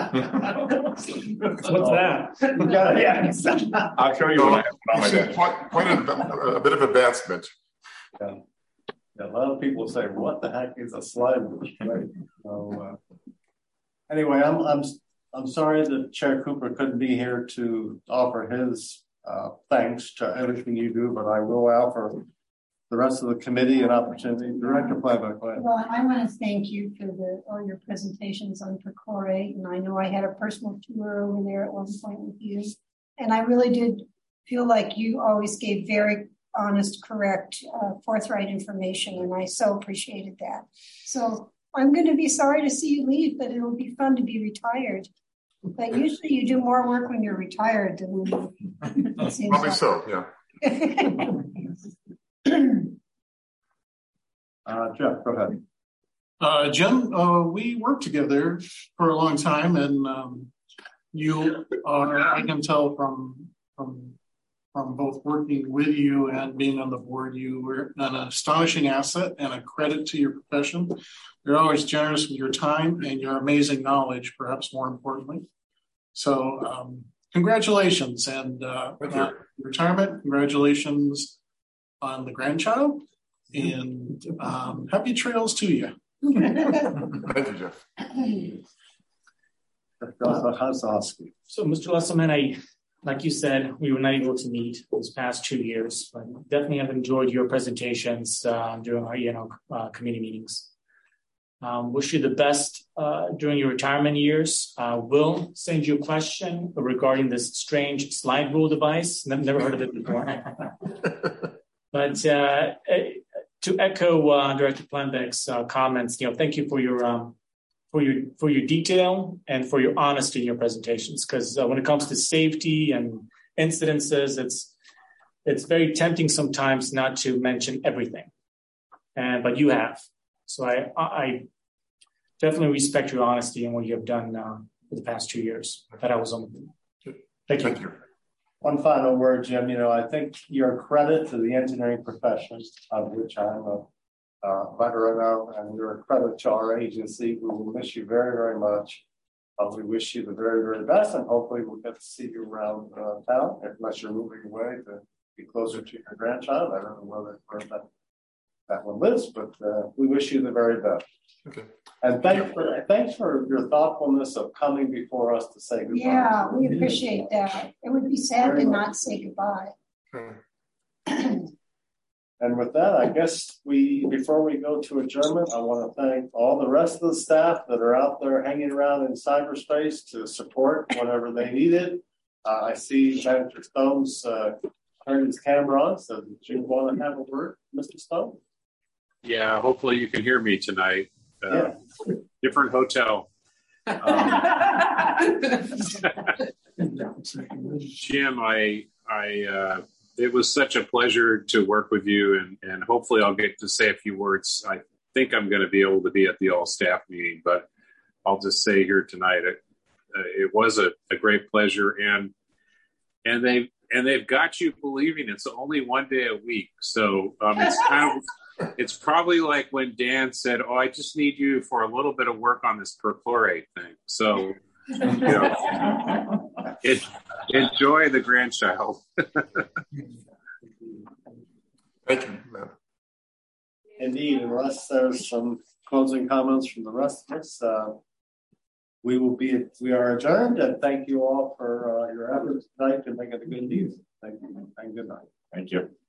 that? Yeah, I'll show you so, what I have on my desk. Quite, quite a, a bit of advancement. Yeah. Yeah, a lot of people say, "What the heck is a slide rule?" Right? So uh, anyway, I'm I'm I'm sorry that Chair Cooper couldn't be here to offer his uh, thanks to everything you do, but I will offer the rest of the committee an opportunity. Director Playback. Well, I want to thank you for the all your presentations on perchlorate, and I know I had a personal tour over there at one point with you, and I really did feel like you always gave very honest, correct, uh, forthright information, and I so appreciated that. So I'm going to be sorry to see you leave, but it'll be fun to be retired. But usually you do more work when you're retired than when you. Probably like. so, yeah. uh, Jeff, go ahead. Uh, Jim, uh, we worked together for a long time, and um, you are, I can tell from, from, from both working with you and being on the board, you were an astonishing asset and a credit to your profession. You're always generous with your time and your amazing knowledge, perhaps more importantly. So, um, congratulations and uh, uh, retirement. Congratulations on the grandchild, and um, happy trails to you. Thank you, Jeff. So, Mister Lesselman, I, like you said, we were not able to meet these past two years, but definitely have enjoyed your presentations uh, during our, you know, uh, committee meetings. Um, wish you the best uh, during your retirement years. Uh, we'll send you a question regarding this strange slide rule device. I've never heard of it before. But uh, to echo uh, Director Plenbeck's uh, comments, you know, thank you for your um, for your for your detail and for your honesty in your presentations. Because uh, when it comes to safety and incidences, it's it's very tempting sometimes not to mention everything, and but you have. So I, I definitely respect your honesty and what you have done uh, for the past two years that I was on. Thank you. Thank you. One final word, Jim. You know, I think you're a credit to the engineering profession, of which I'm a uh, veteran of, and you're a credit to our agency. We will miss you very, very much. Uh, we wish you the very, very best, and hopefully we'll get to see you around uh, town, unless you're moving away to be closer to your grandchild. I don't know whether, where that that one lives, but uh, we wish you the very best. Okay. And thanks for thanks for your thoughtfulness of coming before us to say goodbye. Yeah, we appreciate that. It would be sad very to much. Not say goodbye. Hmm. And with that, I guess we before we go to adjournment, I want to thank all the rest of the staff that are out there hanging around in cyberspace to support whatever they needed. Uh, I see Senator Stone's uh, turned his camera on, so did you want to have a word, Mister Stone? Yeah, hopefully you can hear me tonight. Uh, yeah. Different hotel. Um, Jim, I, I, uh, it was such a pleasure to work with you, and, and hopefully I'll get to say a few words. I think I'm going to be able to be at the all-staff meeting, but I'll just say here tonight, it, uh, it was a, a great pleasure, and and they and they've got you believing it's only one day a week. So um, it's kind of. It's probably like when Dan said, "Oh, I just need you for a little bit of work on this perchlorate thing." So, you know, it, enjoy the grandchild. Thank you, man. Indeed, unless there's some closing comments from the rest of us, uh, we will be. We are adjourned, and thank you all for uh, your efforts tonight to make it a good news. Thank you, and good night. Thank you.